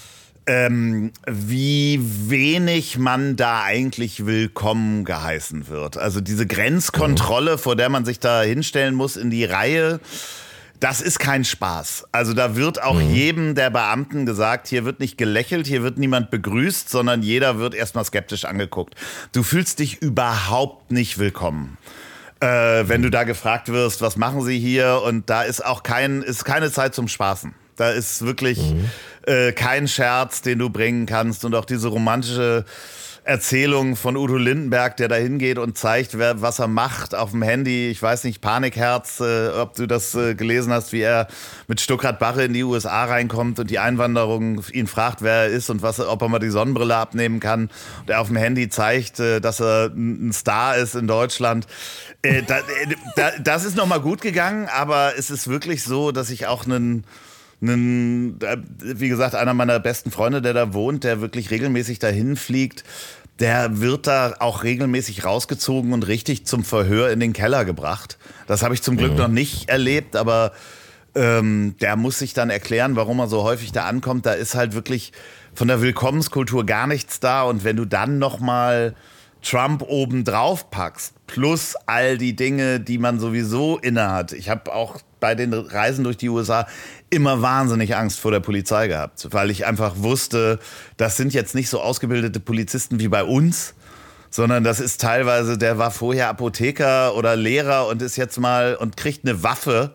ähm, wie wenig man da eigentlich willkommen geheißen wird. Also diese Grenzkontrolle, vor der man sich da hinstellen muss in die Reihe, das ist kein Spaß. Also da wird auch mhm. jedem der Beamten gesagt, hier wird nicht gelächelt, hier wird niemand begrüßt, sondern jeder wird erstmal skeptisch angeguckt. Du fühlst dich überhaupt nicht willkommen. Äh, wenn du da gefragt wirst, was machen sie hier? Und da ist auch kein, ist keine Zeit zum Spaßen. Da ist wirklich mhm. äh, kein Scherz, den du bringen kannst. Und auch diese romantische Erzählung von Udo Lindenberg, der da hingeht und zeigt, wer, was er macht auf dem Handy. Ich weiß nicht, Panikherz, äh, ob du das äh, gelesen hast, wie er mit Stuckrad-Barre in die U S A reinkommt und die Einwanderung ihn fragt, wer er ist und was, ob er mal die Sonnenbrille abnehmen kann. Und er auf dem Handy zeigt, äh, dass er ein Star ist in Deutschland. Äh, da, äh, da, das ist nochmal gut gegangen, aber es ist wirklich so, dass ich auch einen Einen, wie gesagt, einer meiner besten Freunde, der da wohnt, der wirklich regelmäßig dahin fliegt, der wird da auch regelmäßig rausgezogen und richtig zum Verhör in den Keller gebracht. Das habe ich zum Glück mhm. noch nicht erlebt, aber ähm, der muss sich dann erklären, warum er so häufig da ankommt. Da ist halt wirklich von der Willkommenskultur gar nichts da. Und wenn du dann noch mal Trump oben drauf packst, plus all die Dinge, die man sowieso innehat. Ich habe auch bei den Reisen durch die U S A immer wahnsinnig Angst vor der Polizei gehabt, weil ich einfach wusste, das sind jetzt nicht so ausgebildete Polizisten wie bei uns, sondern das ist teilweise, der war vorher Apotheker oder Lehrer und ist jetzt mal und kriegt eine Waffe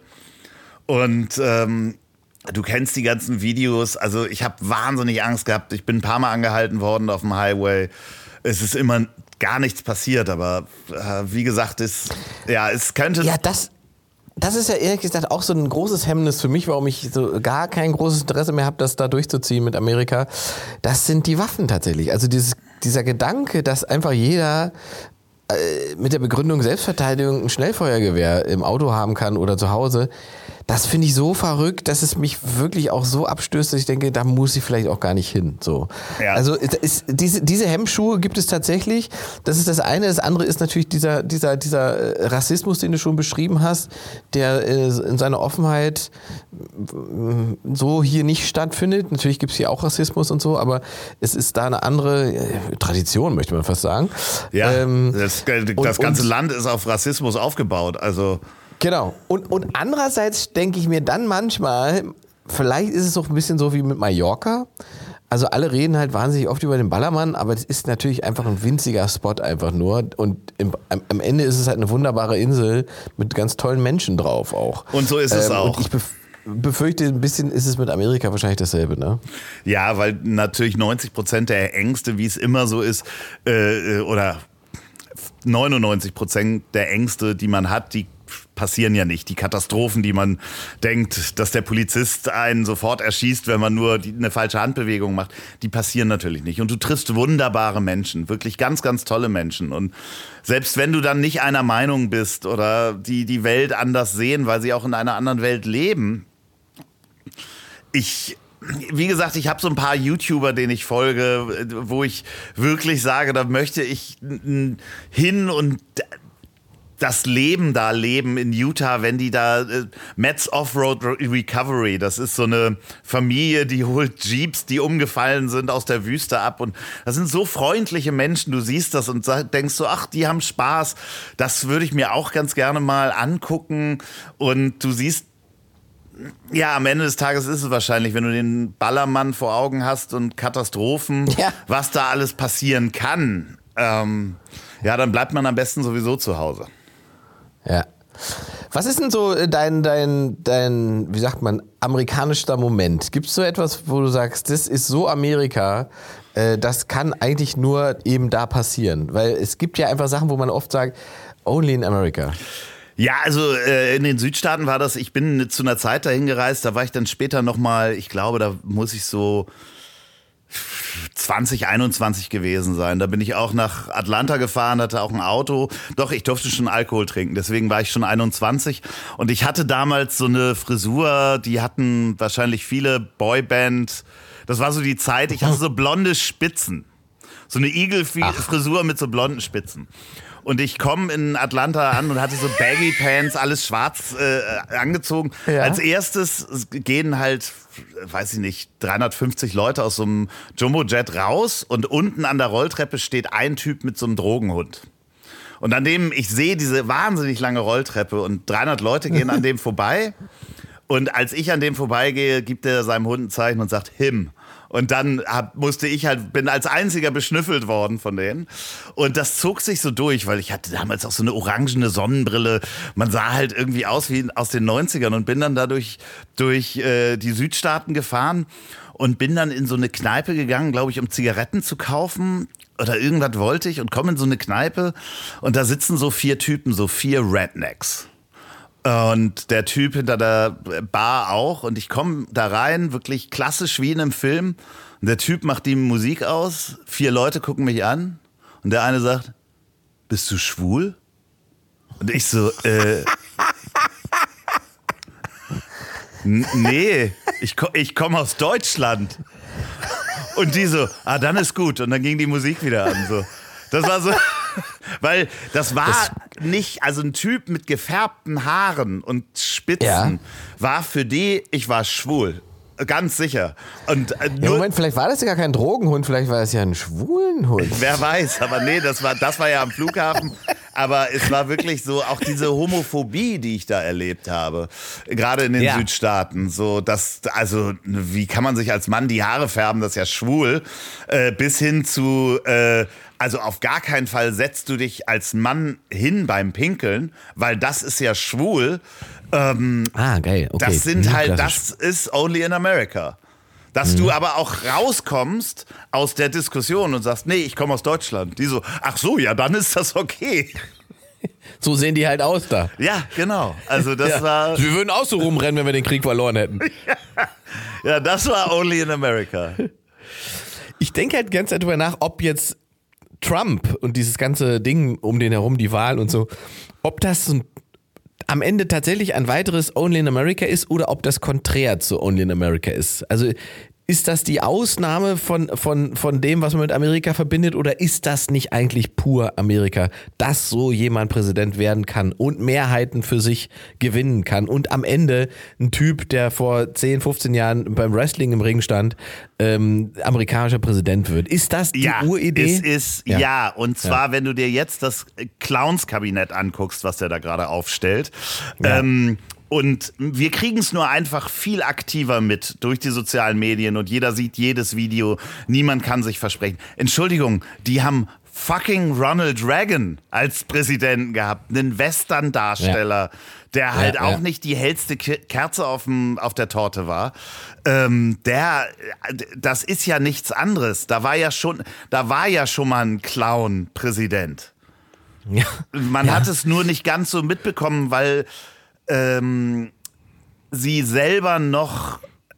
und ähm, du kennst die ganzen Videos, also ich habe wahnsinnig Angst gehabt, ich bin ein paar Mal angehalten worden auf dem Highway, es ist immer gar nichts passiert, aber äh, wie gesagt, es, ja, es könnte... Ja, das... Das ist ja ehrlich gesagt auch so ein großes Hemmnis für mich, warum ich so gar kein großes Interesse mehr habe, das da durchzuziehen mit Amerika. Das sind die Waffen tatsächlich. Also dieses, dieser Gedanke, dass einfach jeder äh, mit der Begründung Selbstverteidigung ein Schnellfeuergewehr im Auto haben kann oder zu Hause, das finde ich so verrückt, dass es mich wirklich auch so abstößt, dass ich denke, da muss ich vielleicht auch gar nicht hin. So. Ja. Also ist, diese, diese Hemmschuhe gibt es tatsächlich. Das ist das eine. Das andere ist natürlich dieser, dieser, dieser Rassismus, den du schon beschrieben hast, der in seiner Offenheit so hier nicht stattfindet. Natürlich gibt es hier auch Rassismus und so, aber es ist da eine andere Tradition, möchte man fast sagen. Ja, ähm, das, das ganze und, Land ist auf Rassismus aufgebaut. Also Genau. Und, und andererseits denke ich mir dann manchmal, vielleicht ist es auch ein bisschen so wie mit Mallorca. Also alle reden halt wahnsinnig oft über den Ballermann, aber es ist natürlich einfach ein winziger Spot einfach nur. Und im, am, am Ende ist es halt eine wunderbare Insel mit ganz tollen Menschen drauf auch. Und so ist es ähm, auch. Und ich bef- befürchte, ein bisschen ist es mit Amerika wahrscheinlich dasselbe, ne? Ja, weil natürlich neunzig Prozent der Ängste, wie es immer so ist, äh, oder neunundneunzig Prozent der Ängste, die man hat, die passieren ja nicht. Die Katastrophen, die man denkt, dass der Polizist einen sofort erschießt, wenn man nur die, eine falsche Handbewegung macht, die passieren natürlich nicht. Und du triffst wunderbare Menschen, wirklich ganz, ganz tolle Menschen. Und selbst wenn du dann nicht einer Meinung bist oder die die Welt anders sehen, weil sie auch in einer anderen Welt leben, ich... Wie gesagt, ich habe so ein paar YouTuber, denen ich folge, wo ich wirklich sage, da möchte ich hin und das Leben da leben in Utah, wenn die da, äh, Matt's Offroad Recovery, das ist so eine Familie, die holt Jeeps, die umgefallen sind, aus der Wüste ab und das sind so freundliche Menschen, du siehst das und denkst so, ach, die haben Spaß, das würde ich mir auch ganz gerne mal angucken und du siehst, ja, am Ende des Tages ist es wahrscheinlich, wenn du den Ballermann vor Augen hast und Katastrophen, ja. was da alles passieren kann, ähm, ja, dann bleibt man am besten sowieso zu Hause. Ja. Was ist denn so dein, dein, dein, wie sagt man, amerikanischer Moment? Gibt es so etwas, wo du sagst, das ist so Amerika, äh, das kann eigentlich nur eben da passieren? Weil es gibt ja einfach Sachen, wo man oft sagt, only in America. Ja, also äh, in den Südstaaten war das, ich bin zu einer Zeit dahin gereist, da war ich dann später nochmal, ich glaube, da muss ich so zwanzig einundzwanzig gewesen sein. Da bin ich auch nach Atlanta gefahren, hatte auch ein Auto. Doch, ich durfte schon Alkohol trinken, deswegen war ich schon einundzwanzig. Und ich hatte damals so eine Frisur, die hatten wahrscheinlich viele Boyband, das war so die Zeit, ich hatte so blonde Spitzen. So eine Igelfrisur mit so blonden Spitzen. Und ich komme in Atlanta an und hatte so Baggy Pants, alles schwarz äh, angezogen. Ja. Als erstes gehen halt, weiß ich nicht, dreihundertfünfzig Leute aus so einem Jumbo-Jet raus und unten an der Rolltreppe steht ein Typ mit so einem Drogenhund. Und an dem, ich sehe diese wahnsinnig lange Rolltreppe und dreihundert Leute gehen an dem vorbei. Und als ich an dem vorbeigehe, gibt er seinem Hund ein Zeichen und sagt, him. Und dann hab, musste ich halt, bin als einziger beschnüffelt worden von denen. Und das zog sich so durch, weil ich hatte damals auch so eine orangene Sonnenbrille. Man sah halt irgendwie aus wie aus den neunzigern und bin dann dadurch durch äh, die Südstaaten gefahren und bin dann in so eine Kneipe gegangen, glaube ich, um Zigaretten zu kaufen. Oder irgendwas wollte ich und komme in so eine Kneipe und da sitzen so vier Typen, so vier Rednecks. Und der Typ hinter der Bar auch. Und ich komme da rein, wirklich klassisch wie in einem Film. Und der Typ macht die Musik aus. Vier Leute gucken mich an. Und der eine sagt, bist du schwul? Und ich so, äh... nee, ich, ich komme aus Deutschland. Und die so, ah, dann ist gut. Und dann ging die Musik wieder an. So. Das war so... Weil das war das nicht, also ein Typ mit gefärbten Haaren und Spitzen ja. war für die, ich war schwul. Ganz sicher. Und, äh, ja, Moment, vielleicht war das ja gar kein Drogenhund, vielleicht war es ja ein schwulen Hund. Wer weiß, aber nee, das war, das war ja am Flughafen. Aber es war wirklich so, auch diese Homophobie, die ich da erlebt habe, gerade in den ja. Südstaaten, so dass, also wie kann man sich als Mann die Haare färben, das ist ja schwul, äh, bis hin zu, äh, also auf gar keinen Fall setzt du dich als Mann hin beim Pinkeln, weil das ist ja schwul. Ähm, ah, geil, okay. Das sind mhm, halt, klassisch. das ist only in America. Dass mhm. du aber auch rauskommst aus der Diskussion und sagst, nee, ich komme aus Deutschland. Die so, ach so, ja, dann ist das okay. So sehen die halt aus da. Ja, genau. Also das ja. war... Wir würden auch so rumrennen, wenn wir den Krieg verloren hätten. Ja, das war only in America. Ich denke halt die ganze Zeit drüber nach, ob jetzt Trump und dieses ganze Ding um den herum, die Wahl und so, ob das ein, am Ende tatsächlich ein weiteres Only in America ist oder ob das konträr zu Only in America ist. Also ist das die Ausnahme von, von, von dem, was man mit Amerika verbindet, oder ist das nicht eigentlich pur Amerika, dass so jemand Präsident werden kann und Mehrheiten für sich gewinnen kann und am Ende ein Typ, der vor zehn, fünfzehn Jahren beim Wrestling im Ring stand, ähm, amerikanischer Präsident wird? Ist das die ja, Uridee? Es ist, ja. ja, und zwar, ja. wenn du dir jetzt das Clowns-Kabinett anguckst, was der da gerade aufstellt, ja. ähm, und wir kriegen es nur einfach viel aktiver mit durch die sozialen Medien und jeder sieht jedes Video. Niemand kann sich versprechen. Entschuldigung, die haben fucking Ronald Reagan als Präsidenten gehabt. Einen Western-Darsteller, ja. der halt ja, auch ja. nicht die hellste Kerze auf, dem, auf der Torte war. Ähm, der, das ist ja nichts anderes. Da war ja schon, da war ja schon mal ein Clown-Präsident. Ja. Man ja. hat es nur nicht ganz so mitbekommen, weil ähm, sie selber noch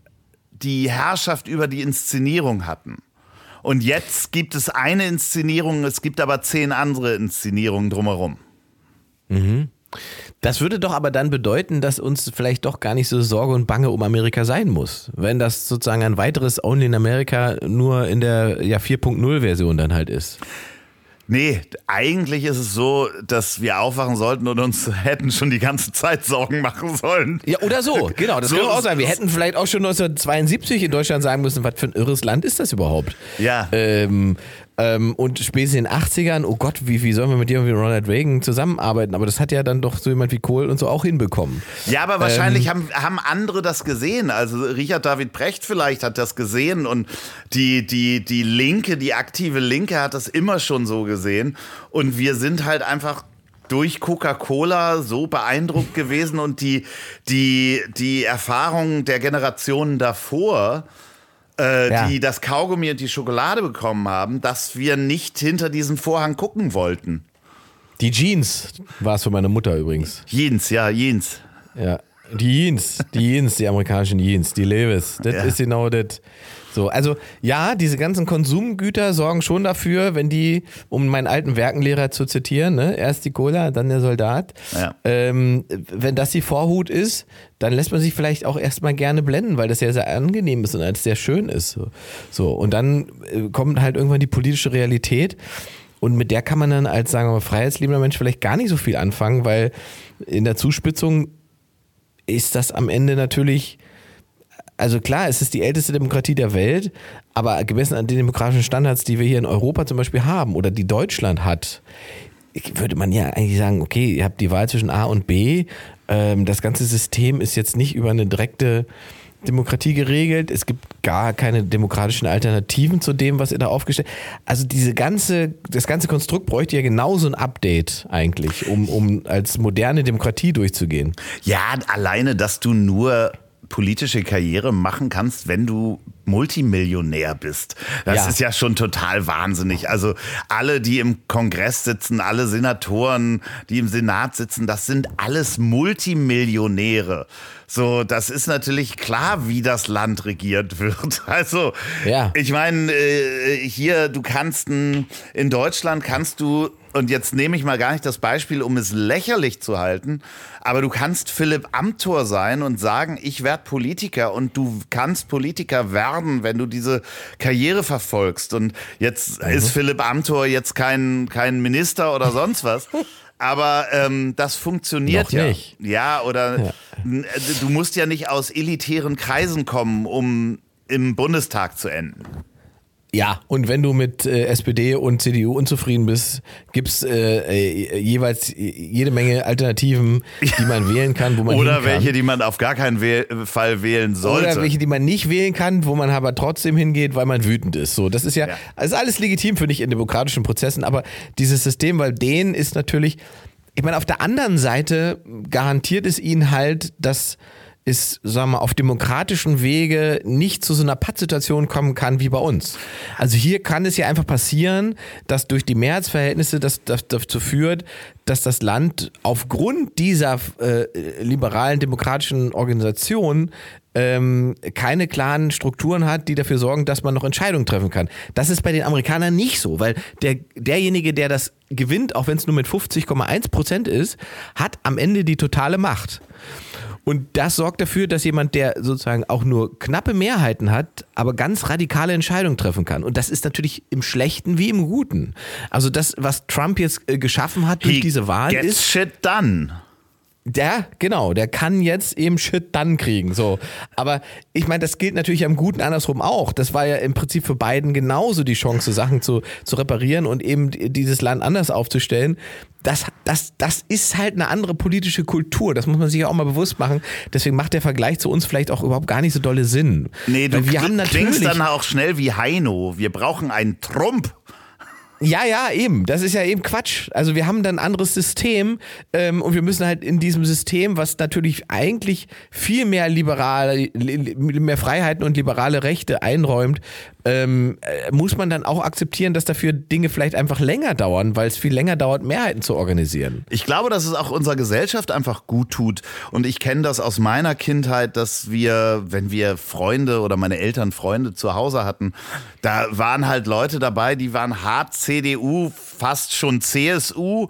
die Herrschaft über die Inszenierung hatten. Und jetzt gibt es eine Inszenierung, es gibt aber zehn andere Inszenierungen drumherum. Mhm. Das würde doch aber dann bedeuten, dass uns vielleicht doch gar nicht so Sorge und Bange um Amerika sein muss. Wenn das sozusagen ein weiteres Only in America nur in der ja, vier Punkt null Version dann halt ist. Nee, eigentlich ist es so, dass wir aufwachen sollten und uns hätten schon die ganze Zeit Sorgen machen sollen. Ja, oder so, genau, das so können wir auch sagen. Wir hätten vielleicht auch schon neunzehnhundertzweiundsiebzig in Deutschland sagen müssen, was für ein irres Land ist das überhaupt? Ja. Ähm, ähm, und spätestens in den achtzigern, oh Gott, wie, wie sollen wir mit jemandem wie Ronald Reagan zusammenarbeiten? Aber das hat ja dann doch so jemand wie Kohl und so auch hinbekommen. Ja, aber wahrscheinlich ähm, haben, haben andere das gesehen. Also Richard David Precht vielleicht hat das gesehen und die, die, die Linke, die aktive Linke hat das immer schon so gesehen. Und wir sind halt einfach durch Coca-Cola so beeindruckt gewesen und die, die, die Erfahrungen der Generationen davor, Äh, ja. die das Kaugummi und die Schokolade bekommen haben, dass wir nicht hinter diesen Vorhang gucken wollten. Die Jeans war es für meine Mutter übrigens. Jeans, ja, Jeans. Ja, die Jeans, die Jeans, die amerikanischen Jeans, die Levi's, das Ja. ist genau das. So, also ja, diese ganzen Konsumgüter sorgen schon dafür, wenn die, um meinen alten Werkenlehrer zu zitieren, ne, erst die Cola, dann der Soldat, Ja. ähm, wenn das die Vorhut ist, dann lässt man sich vielleicht auch erstmal gerne blenden, weil das ja sehr angenehm ist und als sehr schön ist. So, so. Und dann äh, kommt halt irgendwann die politische Realität und mit der kann man dann als, sagen wir mal, freiheitsliebender Mensch vielleicht gar nicht so viel anfangen, weil in der Zuspitzung ist das am Ende natürlich, also klar, es ist die älteste Demokratie der Welt, aber gemessen an den demokratischen Standards, die wir hier in Europa zum Beispiel haben oder die Deutschland hat, würde man ja eigentlich sagen, okay, ihr habt die Wahl zwischen A und B, ähm, das ganze System ist jetzt nicht über eine direkte Demokratie geregelt, es gibt gar keine demokratischen Alternativen zu dem, was ihr da aufgestellt habt. Also diese ganze, das ganze Konstrukt bräuchte ja genauso ein Update eigentlich, um, um als moderne Demokratie durchzugehen. Ja, alleine, dass du nur politische Karriere machen kannst, wenn du Multimillionär bist. Das Ja. ist ja schon total wahnsinnig. Also alle, die im Kongress sitzen, alle Senatoren, die im Senat sitzen, das sind alles Multimillionäre. So, das ist natürlich klar, wie das Land regiert wird. Also, Ja. ich meine, äh, hier, du kannst in Deutschland kannst du, und jetzt nehme ich mal gar nicht das Beispiel, um es lächerlich zu halten, aber du kannst Philipp Amthor sein und sagen, ich werde Politiker und du kannst Politiker werden, wenn du diese Karriere verfolgst. Und jetzt mhm. ist Philipp Amthor jetzt kein, kein Minister oder sonst was. Aber ähm, das funktioniert Noch ja. nicht. Ja, oder Ja. du musst ja nicht aus elitären Kreisen kommen, um im Bundestag zu enden. Ja, und wenn du mit äh, S P D und C D U unzufrieden bist, gibt's äh, äh, jeweils jede Menge Alternativen, die man wählen kann, wo man Oder hin kann. welche, die man auf gar keinen Wähl- Fall wählen sollte. Oder welche, die man nicht wählen kann, wo man aber trotzdem hingeht, weil man wütend ist. So, das ist ja, Ja. das ist alles legitim, finde ich, in demokratischen Prozessen, aber dieses System, weil denen ist natürlich, ich meine, auf der anderen Seite garantiert es ihnen halt, dass es, sagen wir mal, auf demokratischen Wege nicht zu so einer Pattsituation kommen kann wie bei uns. Also hier kann es ja einfach passieren, dass durch die Mehrheitsverhältnisse das, das dazu führt, dass das Land aufgrund dieser äh, liberalen demokratischen Organisation ähm, keine klaren Strukturen hat, die dafür sorgen, dass man noch Entscheidungen treffen kann. Das ist bei den Amerikanern nicht so, weil der, derjenige, der das gewinnt, auch wenn es nur mit fünfzig Komma eins Prozent ist, hat am Ende die totale Macht. Und das sorgt dafür, dass jemand, der sozusagen auch nur knappe Mehrheiten hat, aber ganz radikale Entscheidungen treffen kann. Und das ist natürlich im Schlechten wie im Guten. Also das, was Trump jetzt äh, geschaffen hat durch He diese Wahl gets ist... shit done. Der, genau, der kann jetzt eben Shit dann kriegen, so. Aber ich meine, das gilt natürlich am Guten andersrum auch. Das war ja im Prinzip für Biden genauso die Chance, Sachen zu, zu reparieren und eben dieses Land anders aufzustellen. Das, das, das ist halt eine andere politische Kultur. Das muss man sich ja auch mal bewusst machen. Deswegen macht der Vergleich zu uns vielleicht auch überhaupt gar nicht so dolle Sinn. Nee, du Weil wir kl- haben klingst natürlich dann auch schnell wie Heino. Wir brauchen einen Trump. Ja, ja, eben. Das ist ja eben Quatsch. Also wir haben dann ein anderes System ähm, und wir müssen halt in diesem System, was natürlich eigentlich viel mehr liberale, mehr Freiheiten und liberale Rechte einräumt, ähm, muss man dann auch akzeptieren, dass dafür Dinge vielleicht einfach länger dauern, weil es viel länger dauert, Mehrheiten zu organisieren. Ich glaube, dass es auch unserer Gesellschaft einfach gut tut. Und ich kenne das aus meiner Kindheit, dass wir, wenn wir Freunde oder meine Eltern Freunde zu Hause hatten, da waren halt Leute dabei, die waren hart C D U, fast schon C S U.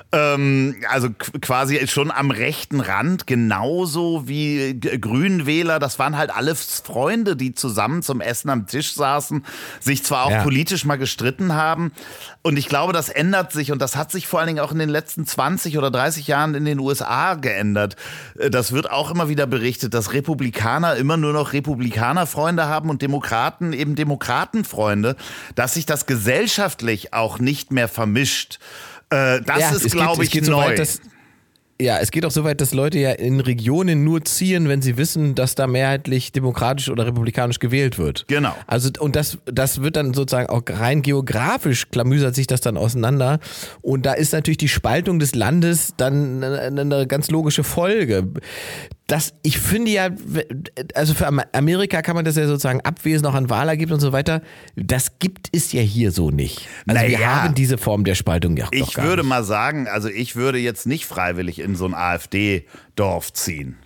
Also quasi schon am rechten Rand, genauso wie Grünwähler. Das waren halt alles Freunde, die zusammen zum Essen am Tisch saßen, sich zwar auch ja. politisch mal gestritten haben. Und ich glaube, das ändert sich und das hat sich vor allen Dingen auch in den letzten zwanzig oder dreißig Jahren in den U S A geändert. Das wird auch immer wieder berichtet, dass Republikaner immer nur noch Republikanerfreunde haben und Demokraten eben Demokratenfreunde, dass sich das gesellschaftlich auch nicht mehr vermischt. Das ja, ist, glaube ich, neu. So weit, dass, ja, es geht auch so weit, dass Leute ja in Regionen nur ziehen, wenn sie wissen, dass da mehrheitlich demokratisch oder republikanisch gewählt wird. Genau. Also, und das, das wird dann sozusagen auch rein geografisch klamüsert sich das dann auseinander. Und da ist natürlich die Spaltung des Landes dann eine, eine ganz logische Folge. Das, ich finde ja, also für Amerika kann man das ja sozusagen abwesen auch an Wahlergebnissen und so weiter. Das gibt es ja hier so nicht. Also naja, wir haben diese Form der Spaltung ja Ich doch gar würde nicht. mal sagen, also ich würde jetzt nicht freiwillig in so ein AfD-Dorf ziehen,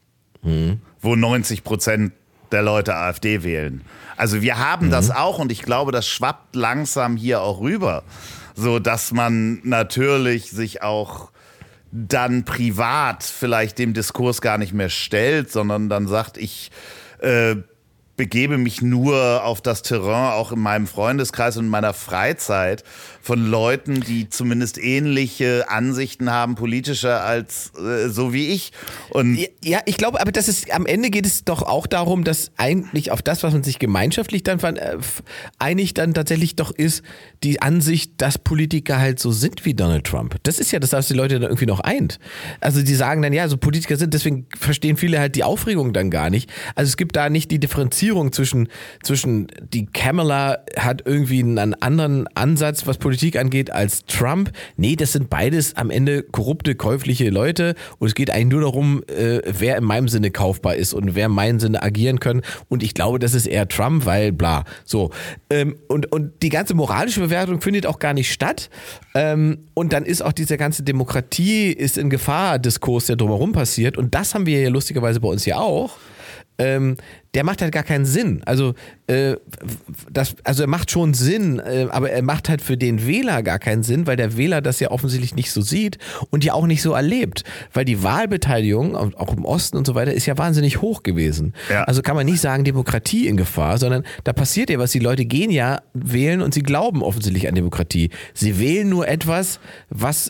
hm. wo neunzig Prozent der Leute AfD wählen. Also wir haben mhm. das auch und ich glaube, das schwappt langsam hier auch rüber, so dass man natürlich sich auch dann privat vielleicht dem Diskurs gar nicht mehr stellt, sondern dann sagt, ich äh, begebe mich nur auf das Terrain, auch in meinem Freundeskreis und in meiner Freizeit, von Leuten, die zumindest ähnliche Ansichten haben, politischer als äh, so wie ich. Und ja, ich glaube, aber das ist, am Ende geht es doch auch darum, dass eigentlich auf das, was man sich gemeinschaftlich dann äh, einig dann tatsächlich doch ist, die Ansicht, dass Politiker halt so sind wie Donald Trump. Das ist ja das, was die Leute dann irgendwie noch eint. Also die sagen dann, ja, so Politiker sind, deswegen verstehen viele halt die Aufregung dann gar nicht. Also es gibt da nicht die Differenzierung zwischen, zwischen die Kamala hat irgendwie einen anderen Ansatz, was Politik angeht, als Trump. Nee, das sind beides am Ende korrupte, käufliche Leute und es geht eigentlich nur darum, äh, wer in meinem Sinne kaufbar ist und wer in meinem Sinne agieren können und ich glaube, das ist eher Trump, weil bla. So. Ähm, und, und die ganze moralische Bewertung findet auch gar nicht statt ähm, und dann ist auch diese ganze Demokratie ist in Gefahr, Diskurs, der drumherum passiert und das haben wir ja lustigerweise bei uns ja auch. Ähm, der macht halt gar keinen Sinn. Also, äh, das, also er macht schon Sinn, äh, aber er macht halt für den Wähler gar keinen Sinn, weil der Wähler das ja offensichtlich nicht so sieht und ja auch nicht so erlebt. Weil die Wahlbeteiligung, auch im Osten und so weiter, ist ja wahnsinnig hoch gewesen. Ja. Also kann man nicht sagen, Demokratie in Gefahr, sondern da passiert ja was. Die Leute gehen ja wählen und sie glauben offensichtlich an Demokratie. Sie wählen nur etwas, was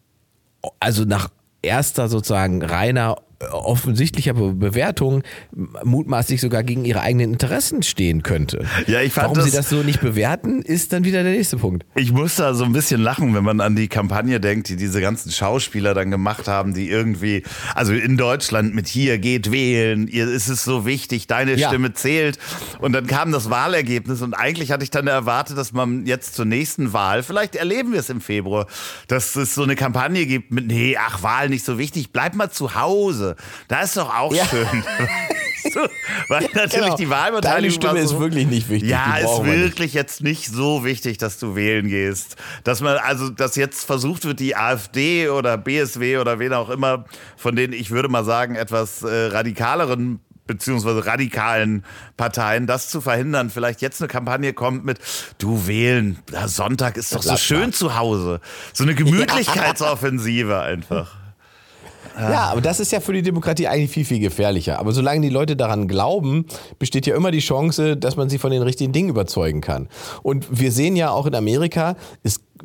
also nach erster sozusagen reiner offensichtlicher Bewertung mutmaßlich sogar gegen ihre eigenen Interessen stehen könnte. Ja, ich fand Warum das, sie das so nicht bewerten, ist dann wieder der nächste Punkt. Ich muss da so ein bisschen lachen, wenn man an die Kampagne denkt, die diese ganzen Schauspieler dann gemacht haben, die irgendwie, also in Deutschland mit hier, geht wählen, ihr ist es so wichtig, deine ja. Stimme zählt. Und dann kam das Wahlergebnis und eigentlich hatte ich dann erwartet, dass man jetzt zur nächsten Wahl, vielleicht erleben wir es im Februar, dass es so eine Kampagne gibt mit, nee, ach, Wahl nicht so wichtig, bleib mal zu Hause. Das ist doch auch ja. schön. So, weil ja, natürlich genau. die Wahlbeteiligung. Deine Stimme so, ist wirklich nicht wichtig. Ja, ist wirklich jetzt nicht so wichtig, dass du wählen gehst. Dass man, also, dass jetzt versucht wird, die AfD oder B S W oder wen auch immer, von denen ich würde mal sagen, etwas äh, radikaleren beziehungsweise radikalen Parteien, das zu verhindern, vielleicht jetzt eine Kampagne kommt mit, du wählen, Sonntag ist doch so schön zu Hause. So eine Gemütlichkeitsoffensive einfach. Ja, aber das ist ja für die Demokratie eigentlich viel, viel gefährlicher. Aber solange die Leute daran glauben, besteht ja immer die Chance, dass man sie von den richtigen Dingen überzeugen kann. Und wir sehen ja auch in Amerika, es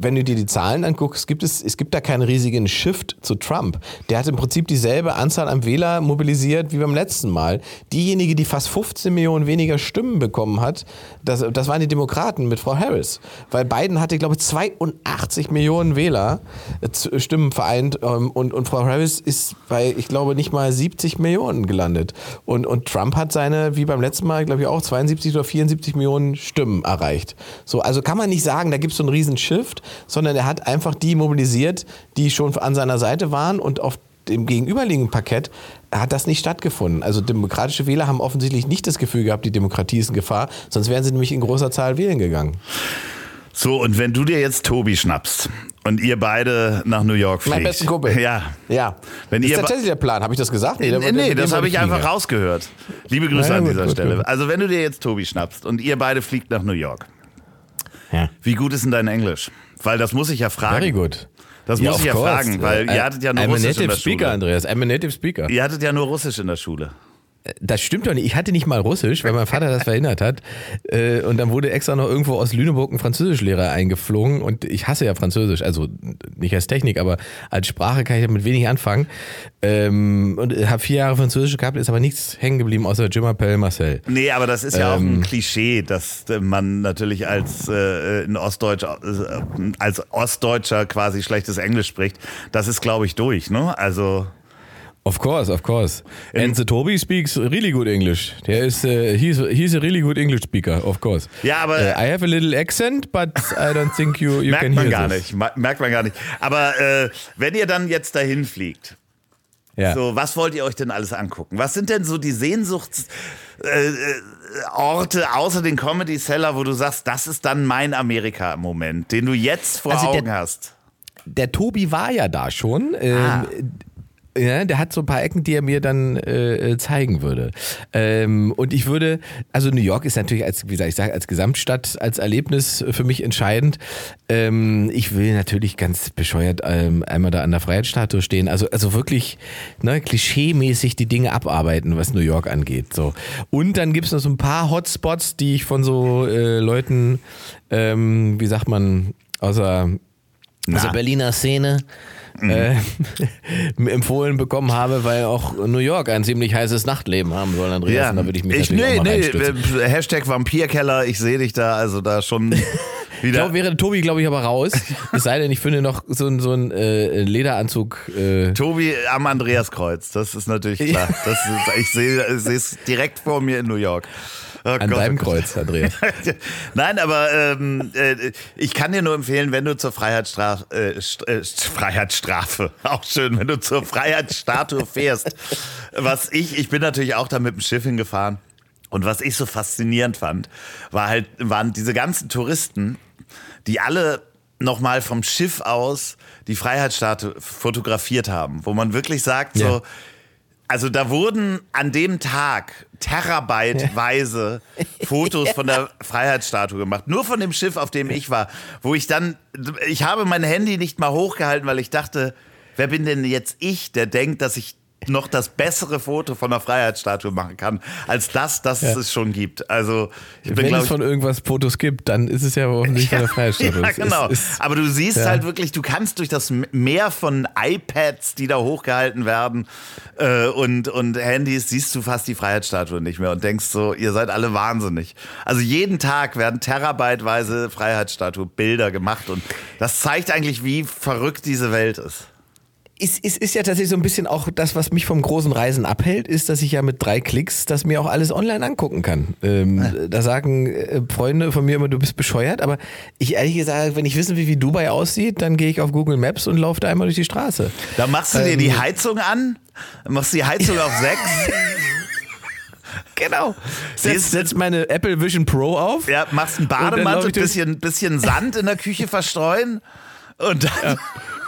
wenn du dir die Zahlen anguckst, gibt es, es gibt da keinen riesigen Shift zu Trump. Der hat im Prinzip dieselbe Anzahl an Wähler mobilisiert wie beim letzten Mal. Diejenige, die fast fünfzehn Millionen weniger Stimmen bekommen hat, das, das waren die Demokraten mit Frau Harris. Weil Biden hatte, glaube ich, zweiundachtzig Millionen Wähler, äh, Stimmen vereint ähm, und, und Frau Harris ist bei, ich glaube, nicht mal siebzig Millionen gelandet. Und, und Trump hat seine, wie beim letzten Mal, glaube ich, auch zweiundsiebzig oder vierundsiebzig Millionen Stimmen erreicht. So, also kann man nicht sagen, da gibt es so einen riesen Shift, sondern er hat einfach die mobilisiert, die schon an seiner Seite waren und auf dem gegenüberliegenden Parkett hat das nicht stattgefunden. Also demokratische Wähler haben offensichtlich nicht das Gefühl gehabt, die Demokratie ist in Gefahr, sonst wären sie nämlich in großer Zahl wählen gegangen. So, und wenn du dir jetzt Tobi schnappst und ihr beide nach New York fliegt. Mein besten Kumpel. Ja. Ja. Wenn ist ihr tatsächlich der Plan, habe ich das gesagt? Nee, nee, nee das habe ich einfach rausgehört. Liebe Grüße ja, an gut, dieser gut, Stelle. gut. Also wenn du dir jetzt Tobi schnappst und ihr beide fliegt nach New York, ja. Wie gut ist denn dein Englisch? Weil das muss ich ja fragen. Very good. Das ja, muss ich ja course. fragen, weil I, ihr hattet ja nur I'm Russisch a in native der speaker, Schule. Andreas. I'm a native speaker. Ihr hattet ja nur Russisch in der Schule. Das stimmt doch nicht. Ich hatte nicht mal Russisch, weil mein Vater das verhindert hat. Und dann wurde extra noch irgendwo aus Lüneburg ein Französischlehrer eingeflogen. Und ich hasse ja Französisch. Also nicht als Technik, aber als Sprache kann ich damit wenig anfangen. Und habe vier Jahre Französisch gehabt, ist aber nichts hängen geblieben außer Je m'appelle Marcel. Nee, aber das ist ja ähm, auch ein Klischee, dass man natürlich als, äh, in Ostdeutsch, äh, als Ostdeutscher quasi schlechtes Englisch spricht. Das ist, glaube ich, durch, ne? Also... Of course, of course. And the Toby speaks really good English. Der ist, uh, he's, he's a really good English speaker, of course. Ja, aber uh, I have a little accent, but I don't think you, you merkt can man hear gar this. nicht, merkt man gar nicht. Aber äh, wenn ihr dann jetzt dahin fliegt, ja. so, was wollt ihr euch denn alles angucken? Was sind denn so die Sehnsuchtsorte äh, außer den Comedy Cellar, wo du sagst, das ist dann mein Amerika im Moment, den du jetzt vor also Augen der, hast? Der Tobi war ja da schon. Ähm, ah. Ja, der hat so ein paar Ecken, die er mir dann äh, zeigen würde. Ähm, und ich würde, also New York ist natürlich als, wie soll ich sagen, als Gesamtstadt, als Erlebnis für mich entscheidend. Ähm, ich will natürlich ganz bescheuert ähm, einmal da an der Freiheitsstatue stehen. Also, also wirklich ne, klischeemäßig die Dinge abarbeiten, was New York angeht. So. Und dann gibt's noch so ein paar Hotspots, die ich von so äh, Leuten, ähm, wie sagt man, außer aus der Berliner Szene Mhm. Äh, empfohlen bekommen habe, weil auch New York ein ziemlich heißes Nachtleben haben soll, Andreas. Ja. Und da würde ich mich ich, natürlich nee, auch mal reinstürzen. Nee, Hashtag Vampirkeller, ich sehe dich da, also da schon wieder. Ich glaube, wäre Tobi, glaube ich, aber raus. Es sei denn, ich finde noch so, so einen äh, Lederanzug. Äh Tobi am Andreaskreuz, das ist natürlich klar. Das ist, ich sehe es direkt vor mir in New York. Oh An Gott, deinem Kreuz, Andreas. Nein, aber ähm, äh, ich kann dir nur empfehlen, wenn du zur Freiheitsstrafe, äh, äh, Freiheitsstrafe, auch schön, wenn du zur Freiheitsstatue fährst. Was ich, ich bin natürlich auch da mit dem Schiff hingefahren. Und was ich so faszinierend fand, war halt, waren diese ganzen Touristen, die alle nochmal vom Schiff aus die Freiheitsstatue fotografiert haben, wo man wirklich sagt, ja. so, also da wurden an dem Tag terabyteweise Fotos von der Freiheitsstatue gemacht. Nur von dem Schiff, auf dem ich war. Wo ich dann, ich habe mein Handy nicht mal hochgehalten, weil ich dachte, wer bin denn jetzt ich, der denkt, dass ich noch das bessere Foto von der Freiheitsstatue machen kann, als das, das ja. es schon gibt. Also ich bin, Wenn glaub, es von irgendwas Fotos gibt, dann ist es ja offensichtlich von der Freiheitsstatue. Ja, genau. Ist, ist, Aber du siehst ja. halt wirklich, du kannst durch das Meer von iPads, die da hochgehalten werden äh, und, und Handys, siehst du fast die Freiheitsstatue nicht mehr und denkst so, ihr seid alle wahnsinnig. Also jeden Tag werden terabyteweise Freiheitsstatue-Bilder gemacht und das zeigt eigentlich, wie verrückt diese Welt ist. Es ist, ist, ist ja tatsächlich so ein bisschen auch das, was mich vom großen Reisen abhält, ist, dass ich ja mit drei Klicks das mir auch alles online angucken kann. Ähm, ja. Da sagen äh, Freunde von mir immer, du bist bescheuert, aber ich ehrlich gesagt, wenn ich wissen will, wie Dubai aussieht, dann gehe ich auf Google Maps und laufe da einmal durch die Straße. Da machst du ähm, dir die Heizung an, machst die Heizung auf sechs. Genau. Setz, setz meine Apple Vision Pro auf. Ja, machst einen Bademantel, ein bisschen, bisschen Sand in der Küche verstreuen und dann... Ja.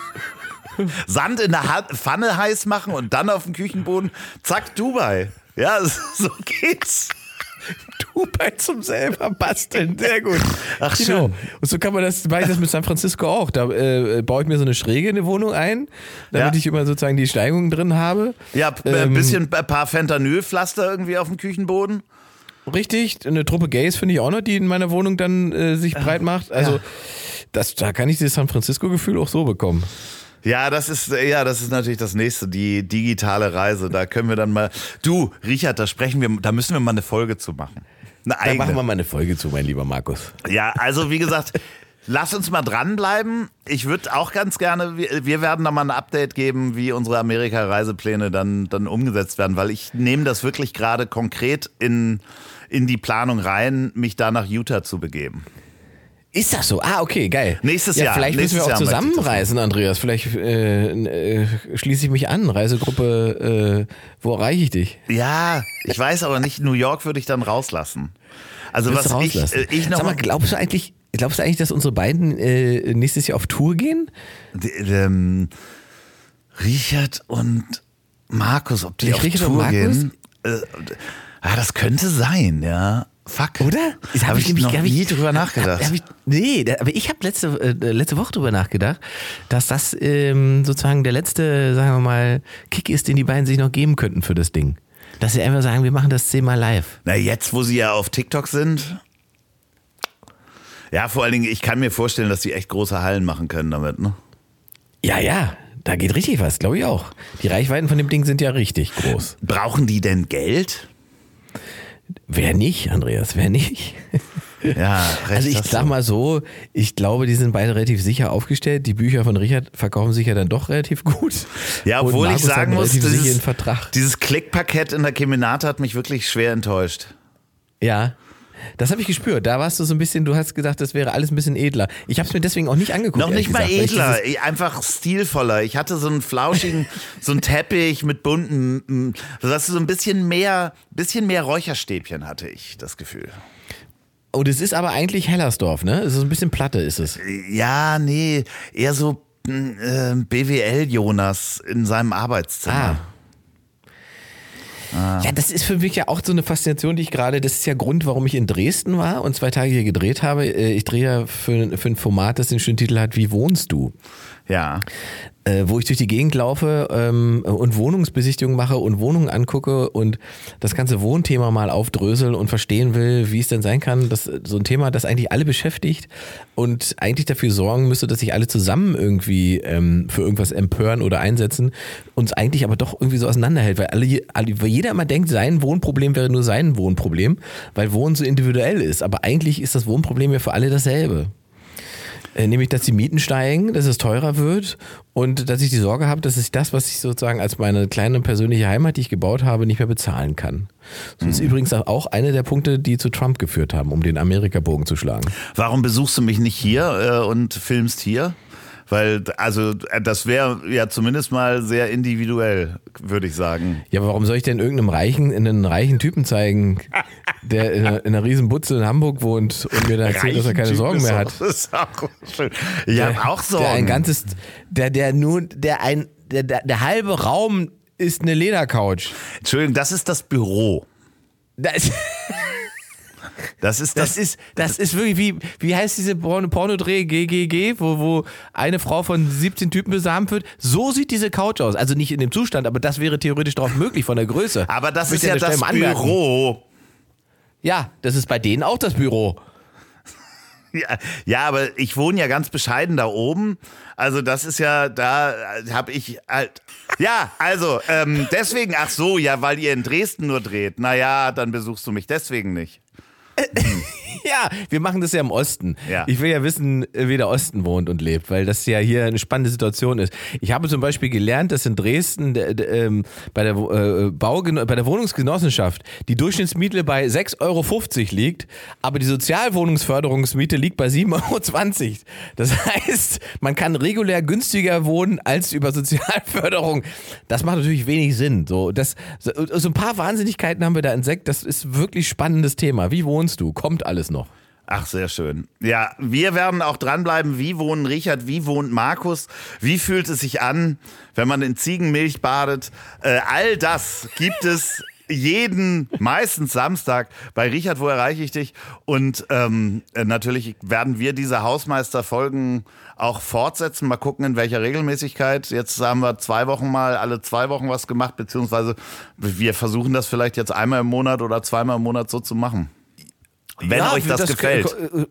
Sand in der Pfanne heiß machen und dann auf dem Küchenboden, zack, Dubai. Ja, so geht's. Dubai zum selber basteln, sehr gut. Ach genau. schön. Und so kann man das, mache ich das mit San Francisco auch. Da äh, baue ich mir so eine Schräge in die Wohnung ein, damit ja. ich immer sozusagen die Steigungen drin habe. Ja, ein ähm, bisschen, ein paar Fentanyl-Pflaster irgendwie auf dem Küchenboden. Richtig, eine Truppe Gays finde ich auch noch, die in meiner Wohnung dann äh, sich breit macht. Also Das, da kann ich das San Francisco-Gefühl auch so bekommen. Ja, das ist, ja, das ist natürlich das nächste, die digitale Reise. Da können wir dann mal. Du, Richard, da sprechen wir, da müssen wir mal eine Folge zu machen. Eine Da machen wir mal eine Folge zu, mein lieber Markus. Ja, also wie gesagt, lass uns mal dranbleiben. Ich würde auch ganz gerne, wir, wir werden da mal ein Update geben, wie unsere Amerika-Reisepläne dann, dann umgesetzt werden, weil ich nehme das wirklich gerade konkret in, in die Planung rein, mich da nach Utah zu begeben. Ist das so? Ah, okay, geil. Nächstes ja, Jahr. Vielleicht Nächstes müssen wir auch Jahr zusammenreisen, Andreas. Vielleicht äh, äh, schließe ich mich an. Reisegruppe, äh, wo erreiche ich dich? Ja, ich weiß aber nicht, New York würde ich dann rauslassen. Also Willst was du ich, rauslassen? äh, ich noch Sag mal, glaubst du eigentlich, glaubst du eigentlich, dass unsere beiden äh, nächstes Jahr auf Tour gehen? D ähm, Richard und Markus, ob die Nicht auf Richard und Tour Markus? gehen? Äh, ja, das könnte sein, ja. Fuck. Oder? Da habe ich, ich noch hab nie ich, drüber nachgedacht. Hab, hab ich, nee, da, aber ich habe letzte, äh, letzte Woche drüber nachgedacht, dass das ähm, sozusagen der letzte, sagen wir mal, Kick ist, den die beiden sich noch geben könnten für das Ding. Dass sie einfach sagen, wir machen das zehnmal live. Na, jetzt, wo sie ja auf TikTok sind. Ja, vor allen Dingen, ich kann mir vorstellen, dass die echt große Hallen machen können damit, ne? Ja, ja, da geht richtig was, glaube ich auch. Die Reichweiten von dem Ding sind ja richtig groß. Brauchen die denn Geld? Wer nicht, Andreas, wer nicht? Ja, recht. Also ich sag mal so, ich glaube, die sind beide relativ sicher aufgestellt. Die Bücher von Richard verkaufen sich ja dann doch relativ gut. Ja, obwohl ich sagen muss, dieses, Vertrag. dieses Klickpaket in der Kemenate hat mich wirklich schwer enttäuscht. Ja, das habe ich gespürt. Da warst du so ein bisschen, du hast gedacht, das wäre alles ein bisschen edler. Ich habe es mir deswegen auch nicht angeguckt. Noch nicht mal gesagt, edler, einfach stilvoller. Ich hatte so einen flauschigen, so einen Teppich mit bunten, das ist so ein bisschen mehr, bisschen mehr Räucherstäbchen hatte ich, das Gefühl. Und es ist aber eigentlich Hellersdorf, ne? Es ist so ein bisschen Platte, ist es. Ja, nee, eher so äh, B W L-Jonas in seinem Arbeitszimmer. Ah. Ah. Ja, das ist für mich ja auch so eine Faszination, die ich gerade, das ist ja Grund, warum ich in Dresden war und zwei Tage hier gedreht habe. Ich drehe ja für, für ein Format, das den schönen Titel hat, Wie wohnst du? Ja. Äh, wo ich durch die Gegend laufe ähm, und Wohnungsbesichtigungen mache und Wohnungen angucke und das ganze Wohnthema mal aufdrösel und verstehen will, wie es denn sein kann, dass so ein Thema, das eigentlich alle beschäftigt und eigentlich dafür sorgen müsste, dass sich alle zusammen irgendwie ähm, für irgendwas empören oder einsetzen, uns eigentlich aber doch irgendwie so auseinanderhält, weil alle, alle, weil jeder immer denkt, sein Wohnproblem wäre nur sein Wohnproblem, weil Wohnen so individuell ist, aber eigentlich ist das Wohnproblem ja für alle dasselbe. Nämlich, dass die Mieten steigen, dass es teurer wird und dass ich die Sorge habe, dass ich das, was ich sozusagen als meine kleine persönliche Heimat, die ich gebaut habe, nicht mehr bezahlen kann. Das ist mhm. übrigens auch einer der Punkte, die zu Trump geführt haben, um den Amerika-Bogen zu schlagen. Warum besuchst du mich nicht hier äh, und filmst hier? Weil, also, das wäre ja zumindest mal sehr individuell, würde ich sagen. Ja, aber warum soll ich denn irgendeinem reichen, einen reichen Typen zeigen, der in einer, in einer riesen Butze in Hamburg wohnt und mir dann erzählt, dass er keine Sorgen mehr hat? Das ist auch schön. Ich habe auch Sorgen. Der ein ganzes, der, der nur, der ein, der, der, der halbe Raum ist eine Ledercouch. Entschuldigung, das ist das Büro. Das Das ist das, das ist das ist wirklich wie wie heißt diese Porno, Pornodreh G G G, wo wo eine Frau von siebzehn Typen besamt wird. So sieht diese Couch aus. Also nicht in dem Zustand, aber das wäre theoretisch drauf möglich von der Größe. Aber das ist ja das Büro. Ja, das ist bei denen auch das Büro. Ja, ja, aber ich wohne ja ganz bescheiden da oben. Also das ist ja, da habe ich halt. Ja, also ähm, deswegen, ach so, ja, weil ihr in Dresden nur dreht. Naja, dann besuchst du mich deswegen nicht. Ja, wir machen das ja im Osten. Ja. Ich will ja wissen, wie der Osten wohnt und lebt, weil das ja hier eine spannende Situation ist. Ich habe zum Beispiel gelernt, dass in Dresden äh, äh, bei, der, äh, Baugen- bei der Wohnungsgenossenschaft die Durchschnittsmiete bei sechs Euro fünfzig liegt, aber die Sozialwohnungsförderungsmiete liegt bei sieben Euro zwanzig. Das heißt, man kann regulär günstiger wohnen als über Sozialförderung. Das macht natürlich wenig Sinn. So, das, so, so ein paar Wahnsinnigkeiten haben wir da entdeckt. Das ist wirklich spannendes Thema. Wie wohnst du? Kommt alles noch. Ach, sehr schön. Ja, wir werden auch dranbleiben. Wie wohnen Richard, wie wohnt Markus? Wie fühlt es sich an, wenn man in Ziegenmilch badet? Äh, all das gibt es jeden, meistens Samstag bei Richard, wo erreiche ich dich? Und ähm, natürlich werden wir diese Hausmeister-Folgen auch fortsetzen. Mal gucken, in welcher Regelmäßigkeit. Jetzt haben wir zwei Wochen mal, alle zwei Wochen was gemacht, beziehungsweise wir versuchen das vielleicht jetzt einmal im Monat oder zweimal im Monat so zu machen. Wenn ja, euch das, das gefällt.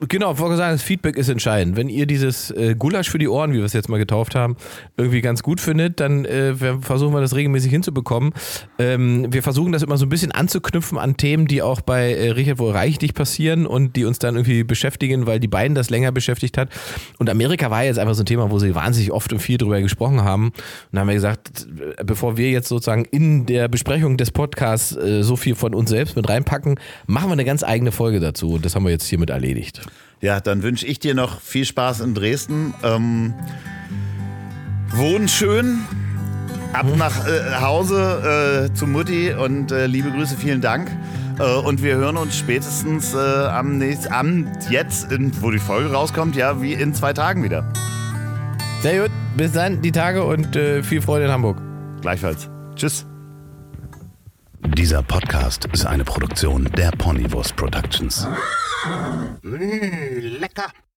Genau, ich wollte sagen, das Feedback ist entscheidend. Wenn ihr dieses äh, Gulasch für die Ohren, wie wir es jetzt mal getauft haben, irgendwie ganz gut findet, dann äh, versuchen wir das regelmäßig hinzubekommen. Ähm, wir versuchen das immer so ein bisschen anzuknüpfen an Themen, die auch bei äh, Richard wohl reichlich passieren und die uns dann irgendwie beschäftigen, weil die beiden das länger beschäftigt hat. Und Amerika war jetzt einfach so ein Thema, wo sie wahnsinnig oft und viel drüber gesprochen haben. Und da haben wir gesagt, bevor wir jetzt sozusagen in der Besprechung des Podcasts äh, so viel von uns selbst mit reinpacken, machen wir eine ganz eigene Folge dazu. Und das haben wir jetzt hiermit erledigt. Ja, dann wünsche ich dir noch viel Spaß in Dresden. Ähm, wohn schön, ab mhm. nach äh, Hause äh, zu Mutti und äh, liebe Grüße, vielen Dank. Äh, und wir hören uns spätestens äh, am nächsten, am jetzt, in, wo die Folge rauskommt, ja, wie in zwei Tagen wieder. Sehr gut, bis dann die Tage und äh, viel Freude in Hamburg. Gleichfalls. Tschüss. Dieser Podcast ist eine Produktion der Ponywurst Productions. Mmh, lecker.